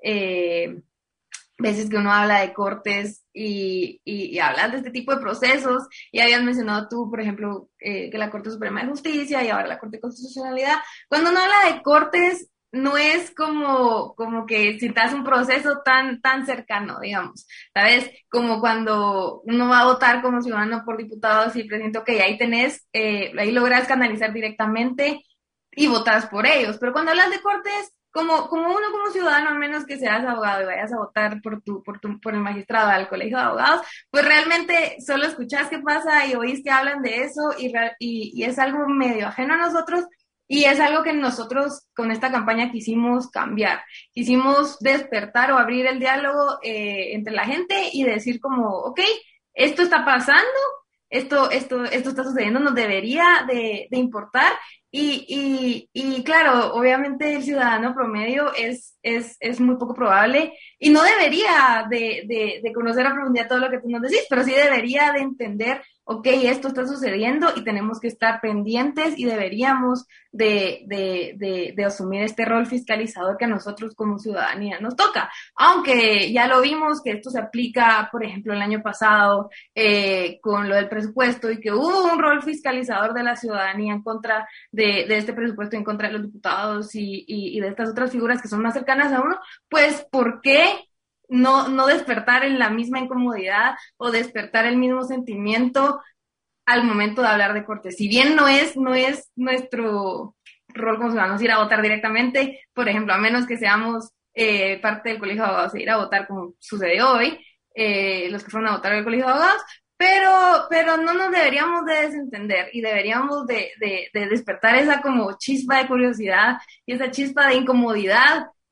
veces que uno habla de cortes y hablas de este tipo de procesos, y habías mencionado tú, por ejemplo, que la Corte Suprema de Justicia y ahora la Corte de Constitucionalidad, cuando uno habla de cortes, no es como que citas un proceso tan cercano, digamos, ¿sabes? Como cuando uno va a votar como ciudadano por diputados y presidente, ok, ahí tenés, ahí logras canalizar directamente y votas por ellos. Pero cuando hablas de cortes, como uno como ciudadano, al menos que seas abogado y vayas a votar por el magistrado al colegio de abogados, pues realmente solo escuchás qué pasa y oís que hablan de eso y es algo medio ajeno a nosotros, y es algo que nosotros con esta campaña quisimos cambiar. Quisimos despertar o abrir el diálogo entre la gente y decir como, ok, esto está pasando, esto está sucediendo, nos debería de importar. Y claro, obviamente el ciudadano promedio es muy poco probable y no debería de conocer a profundidad todo lo que tú nos decís, pero sí debería de entender, ok, esto está sucediendo y tenemos que estar pendientes y deberíamos de asumir este rol fiscalizador que a nosotros como ciudadanía nos toca. Aunque ya lo vimos que esto se aplica, por ejemplo, el año pasado con lo del presupuesto, y que hubo un rol fiscalizador de la ciudadanía en contra de este presupuesto, en contra de los diputados y de estas otras figuras que son más cercanas a uno, pues ¿por qué no despertar en la misma incomodidad o despertar el mismo sentimiento al momento de hablar de cortes? Si bien no es nuestro rol como ciudadanos ir a votar directamente, por ejemplo, a menos que seamos parte del colegio de abogados e ir a votar como sucedió hoy, los que fueron a votar al colegio de abogados, pero no nos deberíamos de desentender y deberíamos de despertar esa como chispa de curiosidad y esa chispa de incomodidad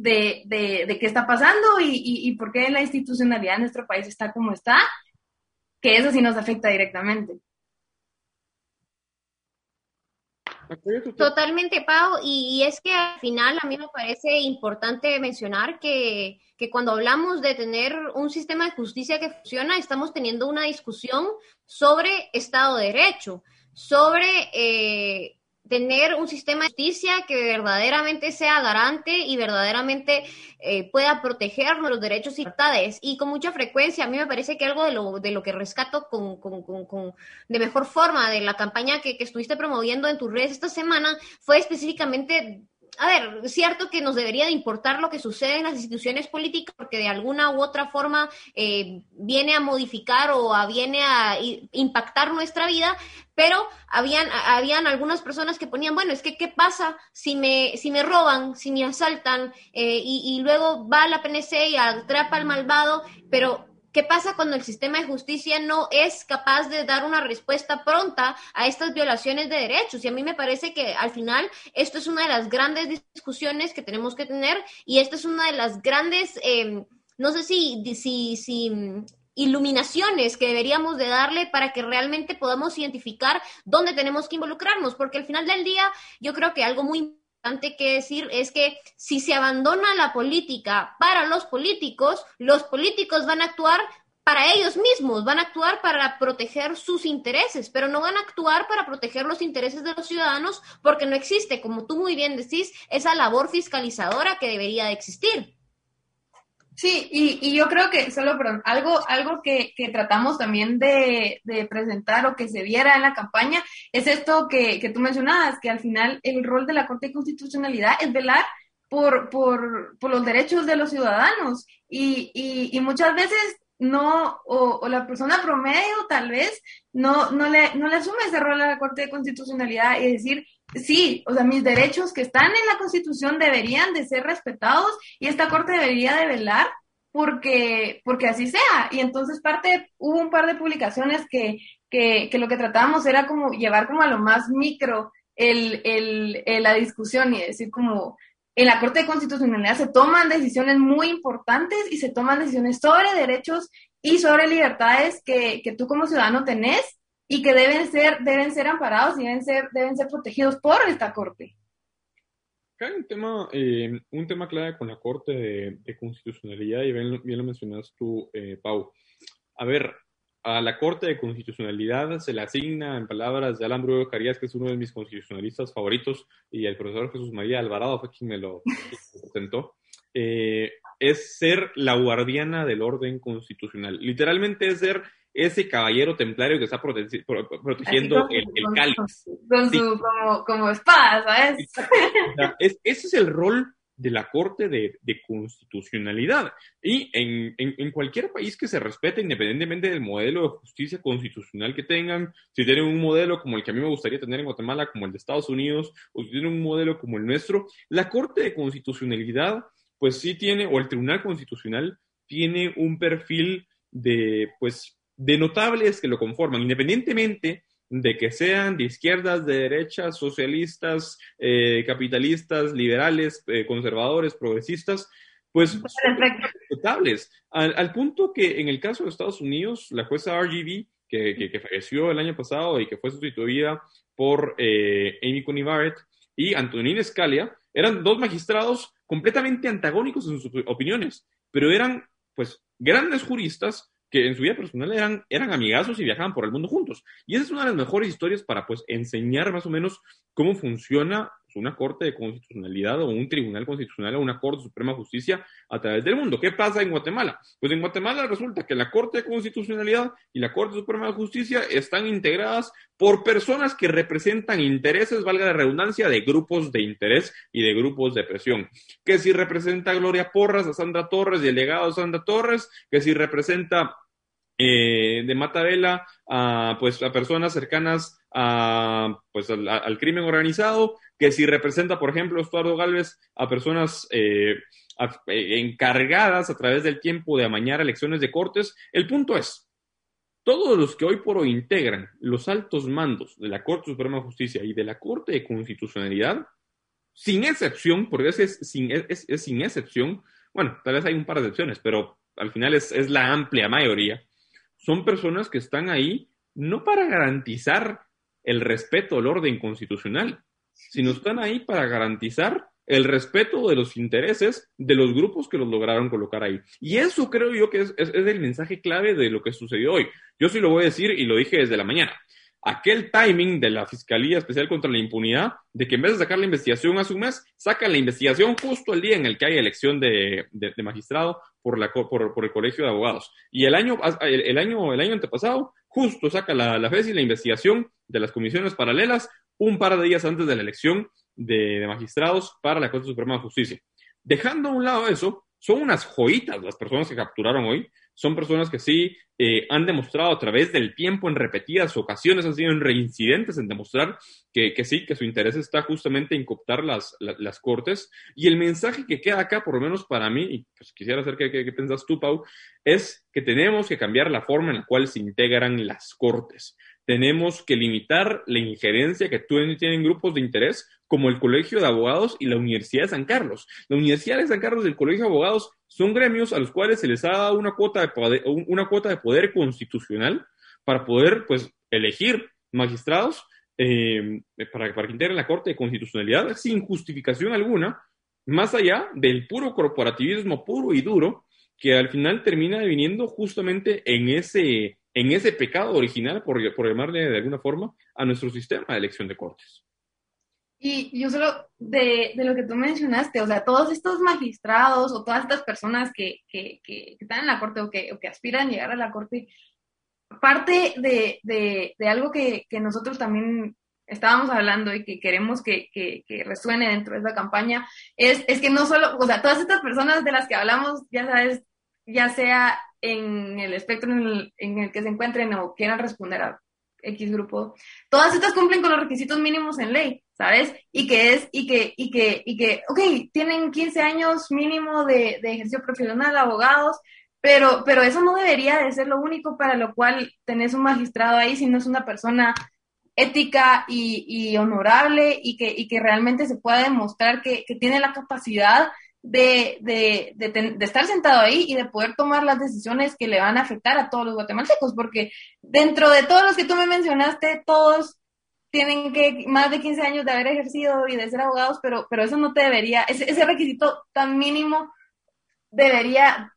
de qué está pasando y por qué la institucionalidad en nuestro país está como está, que eso sí nos afecta directamente. Totalmente, Pau, y es que al final a mí me parece importante mencionar que cuando hablamos de tener un sistema de justicia que funciona, estamos teniendo una discusión sobre Estado de Derecho, sobre tener un sistema de justicia que verdaderamente sea garante y verdaderamente pueda proteger los derechos y libertades. Y con mucha frecuencia, a mí me parece que algo de lo que rescato de mejor forma de la campaña que estuviste promoviendo en tus redes esta semana fue específicamente... A ver, es cierto que nos debería de importar lo que sucede en las instituciones políticas porque de alguna u otra forma viene a modificar o viene a impactar nuestra vida, pero habían algunas personas que ponían, bueno, es que ¿qué pasa si me roban, si me asaltan y luego va la PNC y atrapa al malvado, pero... ¿Qué pasa cuando el sistema de justicia no es capaz de dar una respuesta pronta a estas violaciones de derechos? Y a mí me parece que al final esto es una de las grandes discusiones que tenemos que tener y esta es una de las grandes, no sé si iluminaciones que deberíamos de darle para que realmente podamos identificar dónde tenemos que involucrarnos, porque al final del día yo creo que algo muy importante que decir es que si se abandona la política para los políticos van a actuar para ellos mismos, van a actuar para proteger sus intereses, pero no van a actuar para proteger los intereses de los ciudadanos porque no existe, como tú muy bien decís, esa labor fiscalizadora que debería de existir. Sí, y yo creo que algo que tratamos también de presentar o que se viera en la campaña es esto que tú mencionabas, que al final el rol de la Corte de Constitucionalidad es velar por los derechos de los ciudadanos y muchas veces no, o la persona promedio tal vez no le asume ese rol a la Corte de Constitucionalidad y decir, sí, o sea, mis derechos que están en la Constitución deberían de ser respetados y esta Corte debería de velar porque así sea. Y entonces hubo un par de publicaciones que lo que tratábamos era como llevar como a lo más micro la discusión y decir como en la Corte de Constitucionalidad se toman decisiones muy importantes y se toman decisiones sobre derechos y sobre libertades que tú como ciudadano tenés y que deben ser amparados y deben ser protegidos por esta Corte. Acá hay un tema clave con la Corte de Constitucionalidad, y bien lo mencionas tú, Pau. A ver, a la Corte de Constitucionalidad se le asigna, en palabras de Alan Bruno Carías, que es uno de mis constitucionalistas favoritos, y el profesor Jesús María Alvarado fue quien me lo presentó, es ser la guardiana del orden constitucional. Literalmente es ser ese caballero templario que está protegiendo el cáliz. Como espada, ¿sabes? Ese es el rol de la Corte de Constitucionalidad. Y en cualquier país que se respete, independientemente del modelo de justicia constitucional que tengan, si tienen un modelo como el que a mí me gustaría tener en Guatemala, como el de Estados Unidos, o si tienen un modelo como el nuestro, la Corte de Constitucionalidad, pues sí tiene, o el Tribunal Constitucional, tiene un perfil de notables que lo conforman, independientemente de que sean de izquierdas, de derechas, socialistas, capitalistas, liberales, conservadores, progresistas, pues son notables. Al punto que en el caso de Estados Unidos, la jueza RGB, que falleció el año pasado y que fue sustituida por Amy Coney Barrett y Antonin Scalia, eran dos magistrados completamente antagónicos en sus opiniones, pero eran pues grandes juristas que en su vida personal eran amigazos y viajaban por el mundo juntos. Y esa es una de las mejores historias para pues enseñar más o menos cómo funciona una Corte de Constitucionalidad o un Tribunal Constitucional o una Corte Suprema de Justicia a través del mundo. ¿Qué pasa en Guatemala? Pues en Guatemala resulta que la Corte de Constitucionalidad y la Corte Suprema de Justicia están integradas por personas que representan intereses, valga la redundancia, de grupos de interés y de grupos de presión. Que si representa a Gloria Porras, a Sandra Torres y el legado de Sandra Torres, que si representa de Matabela a personas cercanas al crimen organizado, que si representa, por ejemplo, Estuardo Gálvez a personas encargadas a través del tiempo de amañar elecciones de cortes. El punto es, todos los que hoy por hoy integran los altos mandos de la Corte Suprema de Justicia y de la Corte de Constitucionalidad sin excepción, porque es sin excepción, bueno, tal vez hay un par de excepciones, pero al final es la amplia mayoría, son personas que están ahí no para garantizar el respeto al orden constitucional, sino están ahí para garantizar el respeto de los intereses de los grupos que los lograron colocar ahí. Y eso creo yo que es el mensaje clave de lo que sucedió hoy. Yo sí lo voy a decir y lo dije desde la mañana. Aquel timing de la Fiscalía Especial contra la Impunidad, de que en vez de sacar la investigación hace un mes, sacan la investigación justo el día en el que hay elección de magistrado por el Colegio de Abogados. Y el año antepasado, justo saca la FESI la investigación de las comisiones paralelas un par de días antes de la elección de magistrados para la Corte Suprema de Justicia. Dejando a un lado eso, son unas joyitas las personas que capturaron hoy. Son personas que sí han demostrado a través del tiempo en repetidas ocasiones, han sido reincidentes en demostrar que sí, que su interés está justamente en cooptar las cortes. Y el mensaje que queda acá, por lo menos para mí, y pues quisiera saber qué piensas tú, Pau, es que tenemos que cambiar la forma en la cual se integran las cortes. Tenemos que limitar la injerencia que tienen grupos de interés como el Colegio de Abogados y la Universidad de San Carlos. La Universidad de San Carlos y el Colegio de Abogados son gremios a los cuales se les ha dado una cuota de poder constitucional para poder, pues, elegir magistrados para que integren la Corte de Constitucionalidad sin justificación alguna, más allá del puro corporativismo puro y duro que al final termina viniendo justamente en ese pecado original, por llamarle de alguna forma, a nuestro sistema de elección de cortes. Y yo solo de lo que tú mencionaste, o sea, todos estos magistrados o todas estas personas que están en la corte o que aspiran a llegar a la corte, parte de algo que nosotros también estábamos hablando y que queremos que resuene dentro de esa campaña, es que no solo, o sea, todas estas personas de las que hablamos, ya sabes, ya sea en el espectro en el que se encuentren o quieran responder a X grupo, todas estas cumplen con los requisitos mínimos en ley, ¿sabes? Y que, ok, tienen 15 años mínimo de ejercicio profesional, abogados, pero eso no debería de ser lo único para lo cual tenés un magistrado ahí, si no es una persona ética y honorable y que realmente se pueda demostrar que tiene la capacidad de estar sentado ahí y de poder tomar las decisiones que le van a afectar a todos los guatemaltecos, porque dentro de todos los que tú me mencionaste, todos tienen que más de 15 años de haber ejercido y de ser abogados, pero eso no te debería, ese requisito tan mínimo debería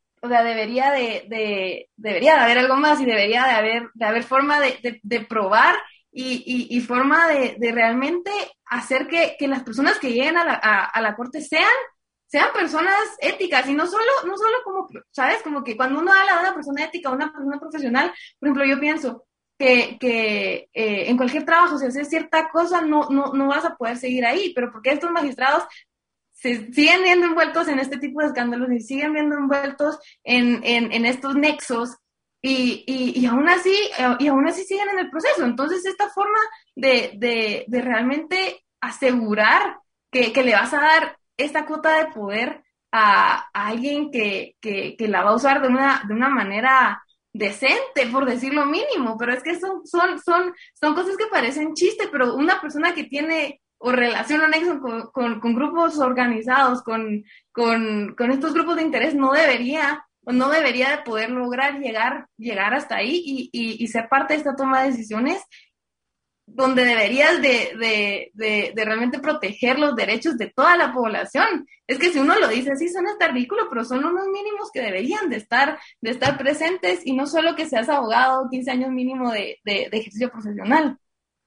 de haber algo más y debería de haber forma de probar y forma de realmente hacer que las personas que lleguen a la corte sean personas éticas y no solo como, ¿sabes? Como que cuando uno habla de una persona ética o una persona profesional, por ejemplo, yo pienso que en cualquier trabajo, si haces cierta cosa, no vas a poder seguir ahí, pero porque estos magistrados se siguen viendo envueltos en este tipo de escándalos y siguen viendo envueltos en estos nexos y aún así siguen en el proceso. Entonces, esta forma de realmente asegurar que le vas a dar esta cuota de poder a alguien que la va a usar de una manera decente, por decir lo mínimo, pero es que son cosas que parecen chiste, pero una persona que tiene o relación o nexo con grupos organizados, con estos grupos de interés, no debería de poder lograr llegar hasta ahí y ser parte de esta toma de decisiones donde deberías de realmente proteger los derechos de toda la población. Es que si uno lo dice así suena hasta ridículo, pero son unos mínimos que deberían de estar presentes y no solo que seas abogado, 15 años mínimo de ejercicio profesional.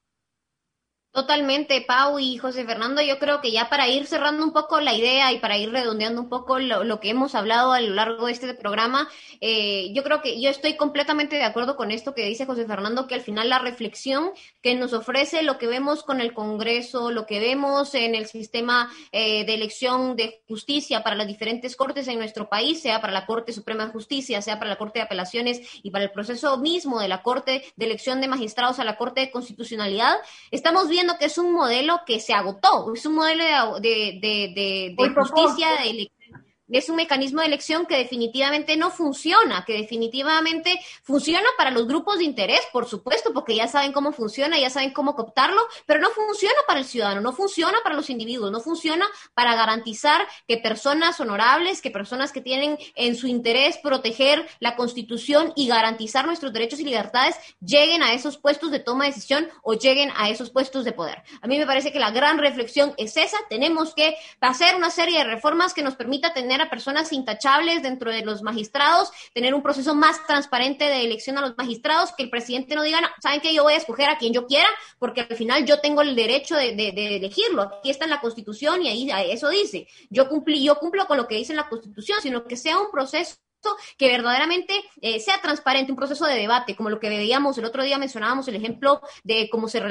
Totalmente, Pau y José Fernando, yo creo que ya para ir cerrando un poco la idea y para ir redondeando un poco lo que hemos hablado a lo largo de este programa, yo creo que yo estoy completamente de acuerdo con esto que dice José Fernando, que al final la reflexión que nos ofrece lo que vemos con el Congreso, lo que vemos en el sistema de elección de justicia para las diferentes cortes en nuestro país, sea para la Corte Suprema de Justicia, sea para la Corte de Apelaciones y para el proceso mismo de la Corte de elección de magistrados a la Corte de Constitucionalidad, estamos viendo que es un modelo que se agotó, es un modelo de justicia, de elección. es un mecanismo de elección que definitivamente no funciona, que definitivamente funciona para los grupos de interés, por supuesto, porque ya saben cómo funciona, ya saben cómo cooptarlo, pero no funciona para el ciudadano, no funciona para los individuos, no funciona para garantizar que personas honorables, que personas que tienen en su interés proteger la Constitución y garantizar nuestros derechos y libertades lleguen a esos puestos de toma de decisión o lleguen a esos puestos de poder. A mí me parece que la gran reflexión es esa, tenemos que hacer una serie de reformas que nos permita tener a personas intachables dentro de los magistrados, tener un proceso más transparente de elección a los magistrados, que el presidente no diga, no, ¿saben qué? Yo voy a escoger a quien yo quiera, porque al final yo tengo el derecho de elegirlo. Aquí está en la Constitución y ahí eso dice. Yo cumplo con lo que dice en la Constitución, sino que sea un proceso que verdaderamente sea transparente, un proceso de debate, como lo que veíamos el otro día, mencionábamos el ejemplo de cómo se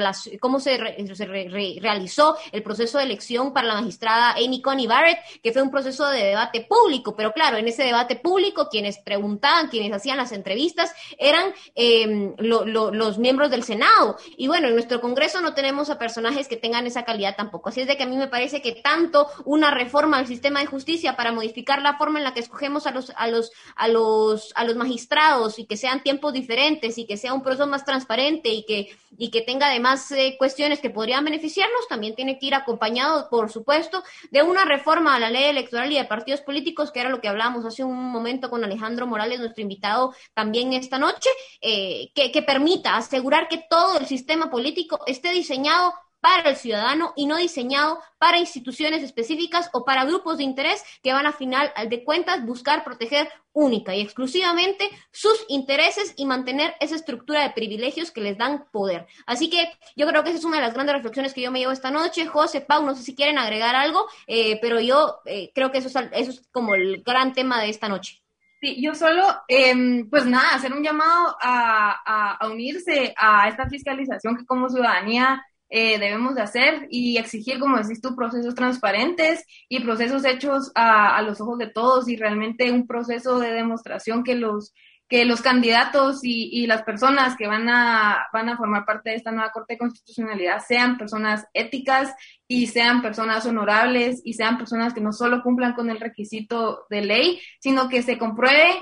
realizó el proceso de elección para la magistrada Amy Coney Barrett, que fue un proceso de debate público, pero claro, en ese debate público quienes preguntaban, quienes hacían las entrevistas eran los miembros del Senado, y bueno, en nuestro Congreso no tenemos a personajes que tengan esa calidad tampoco, así es de que a mí me parece que tanto una reforma al sistema de justicia para modificar la forma en la que escogemos a los magistrados y que sean tiempos diferentes y que sea un proceso más transparente y que tenga además cuestiones que podrían beneficiarnos, también tiene que ir acompañado, por supuesto, de una reforma a la ley electoral y de partidos políticos, que era lo que hablábamos hace un momento con Alejandro Morales, nuestro invitado también esta noche, que permita asegurar que todo el sistema político esté diseñado para el ciudadano y no diseñado para instituciones específicas o para grupos de interés que van a final de cuentas buscar proteger única y exclusivamente sus intereses y mantener esa estructura de privilegios que les dan poder. Así que yo creo que esa es una de las grandes reflexiones que yo me llevo esta noche. José, Pau, no sé si quieren agregar algo, pero yo creo que eso es como el gran tema de esta noche. Sí, yo solo, pues nada, hacer un llamado a unirse a esta fiscalización que como ciudadanía debemos de hacer y exigir, como decís tú, procesos transparentes y procesos hechos a los ojos de todos y realmente un proceso de demostración que los candidatos y las personas que van a formar parte de esta nueva Corte de Constitucionalidad sean personas éticas y sean personas honorables y sean personas que no solo cumplan con el requisito de ley, sino que se compruebe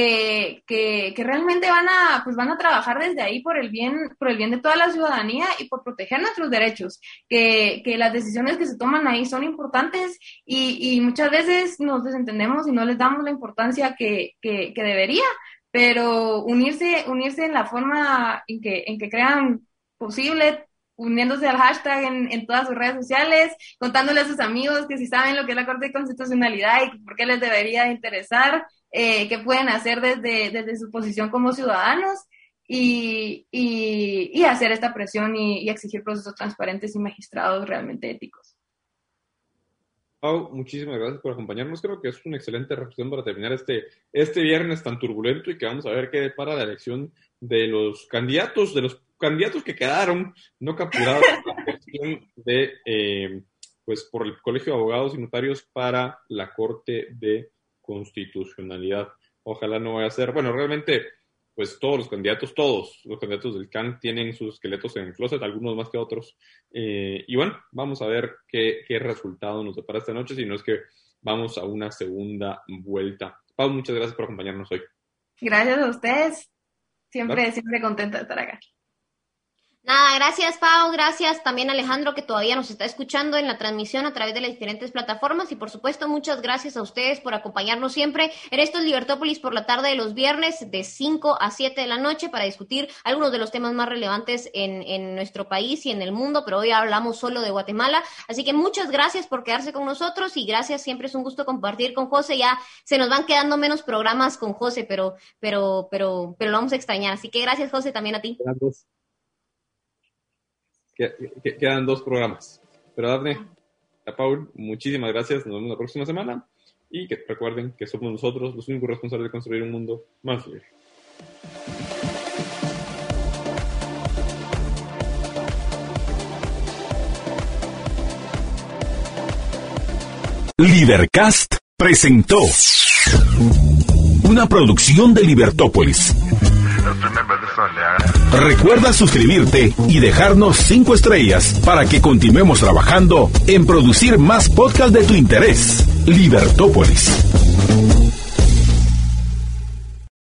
que realmente van a trabajar desde ahí por el bien de toda la ciudadanía y por proteger nuestros derechos, que las decisiones que se toman ahí son importantes y muchas veces nos desentendemos y no les damos la importancia que debería, pero unirse en la forma en que crean posible, uniéndose al hashtag en todas sus redes sociales, contándole a sus amigos que si saben lo que es la Corte de Constitucionalidad y por qué les debería interesar, qué pueden hacer desde su posición como ciudadanos y hacer esta presión y exigir procesos transparentes y magistrados realmente éticos. Pau, muchísimas gracias por acompañarnos. Creo que es una excelente reflexión para terminar este viernes tan turbulento y que vamos a ver qué depara la elección de los candidatos que quedaron no capturados en la elección pues por el Colegio de Abogados y Notarios para la Corte de Constitucionalidad. Ojalá no vaya a ser, bueno, realmente pues todos los candidatos del CAN tienen sus esqueletos en el closet, algunos más que otros, y bueno, vamos a ver qué resultado nos depara esta noche, si no es que vamos a una segunda vuelta. Pau, muchas gracias por acompañarnos hoy. Gracias a ustedes, siempre contenta de estar acá. Nada, gracias Pau, gracias también Alejandro que todavía nos está escuchando en la transmisión a través de las diferentes plataformas y por supuesto muchas gracias a ustedes por acompañarnos siempre en estos Libertópolis por la tarde de los viernes de 5 a 7 de la noche para discutir algunos de los temas más relevantes en nuestro país y en el mundo, pero hoy hablamos solo de Guatemala, así que muchas gracias por quedarse con nosotros y gracias, siempre es un gusto compartir con José, ya se nos van quedando menos programas con José, pero lo vamos a extrañar, así que gracias José, también a ti. Gracias. Quedan 2 programas. Pero Dafne, a Paul, muchísimas gracias. Nos vemos la próxima semana. Y que recuerden que somos nosotros los únicos responsables de construir un mundo más libre. Libercast presentó una producción de Libertópolis. Recuerda suscribirte y dejarnos 5 estrellas para que continuemos trabajando en producir más podcasts de tu interés. Libertópolis.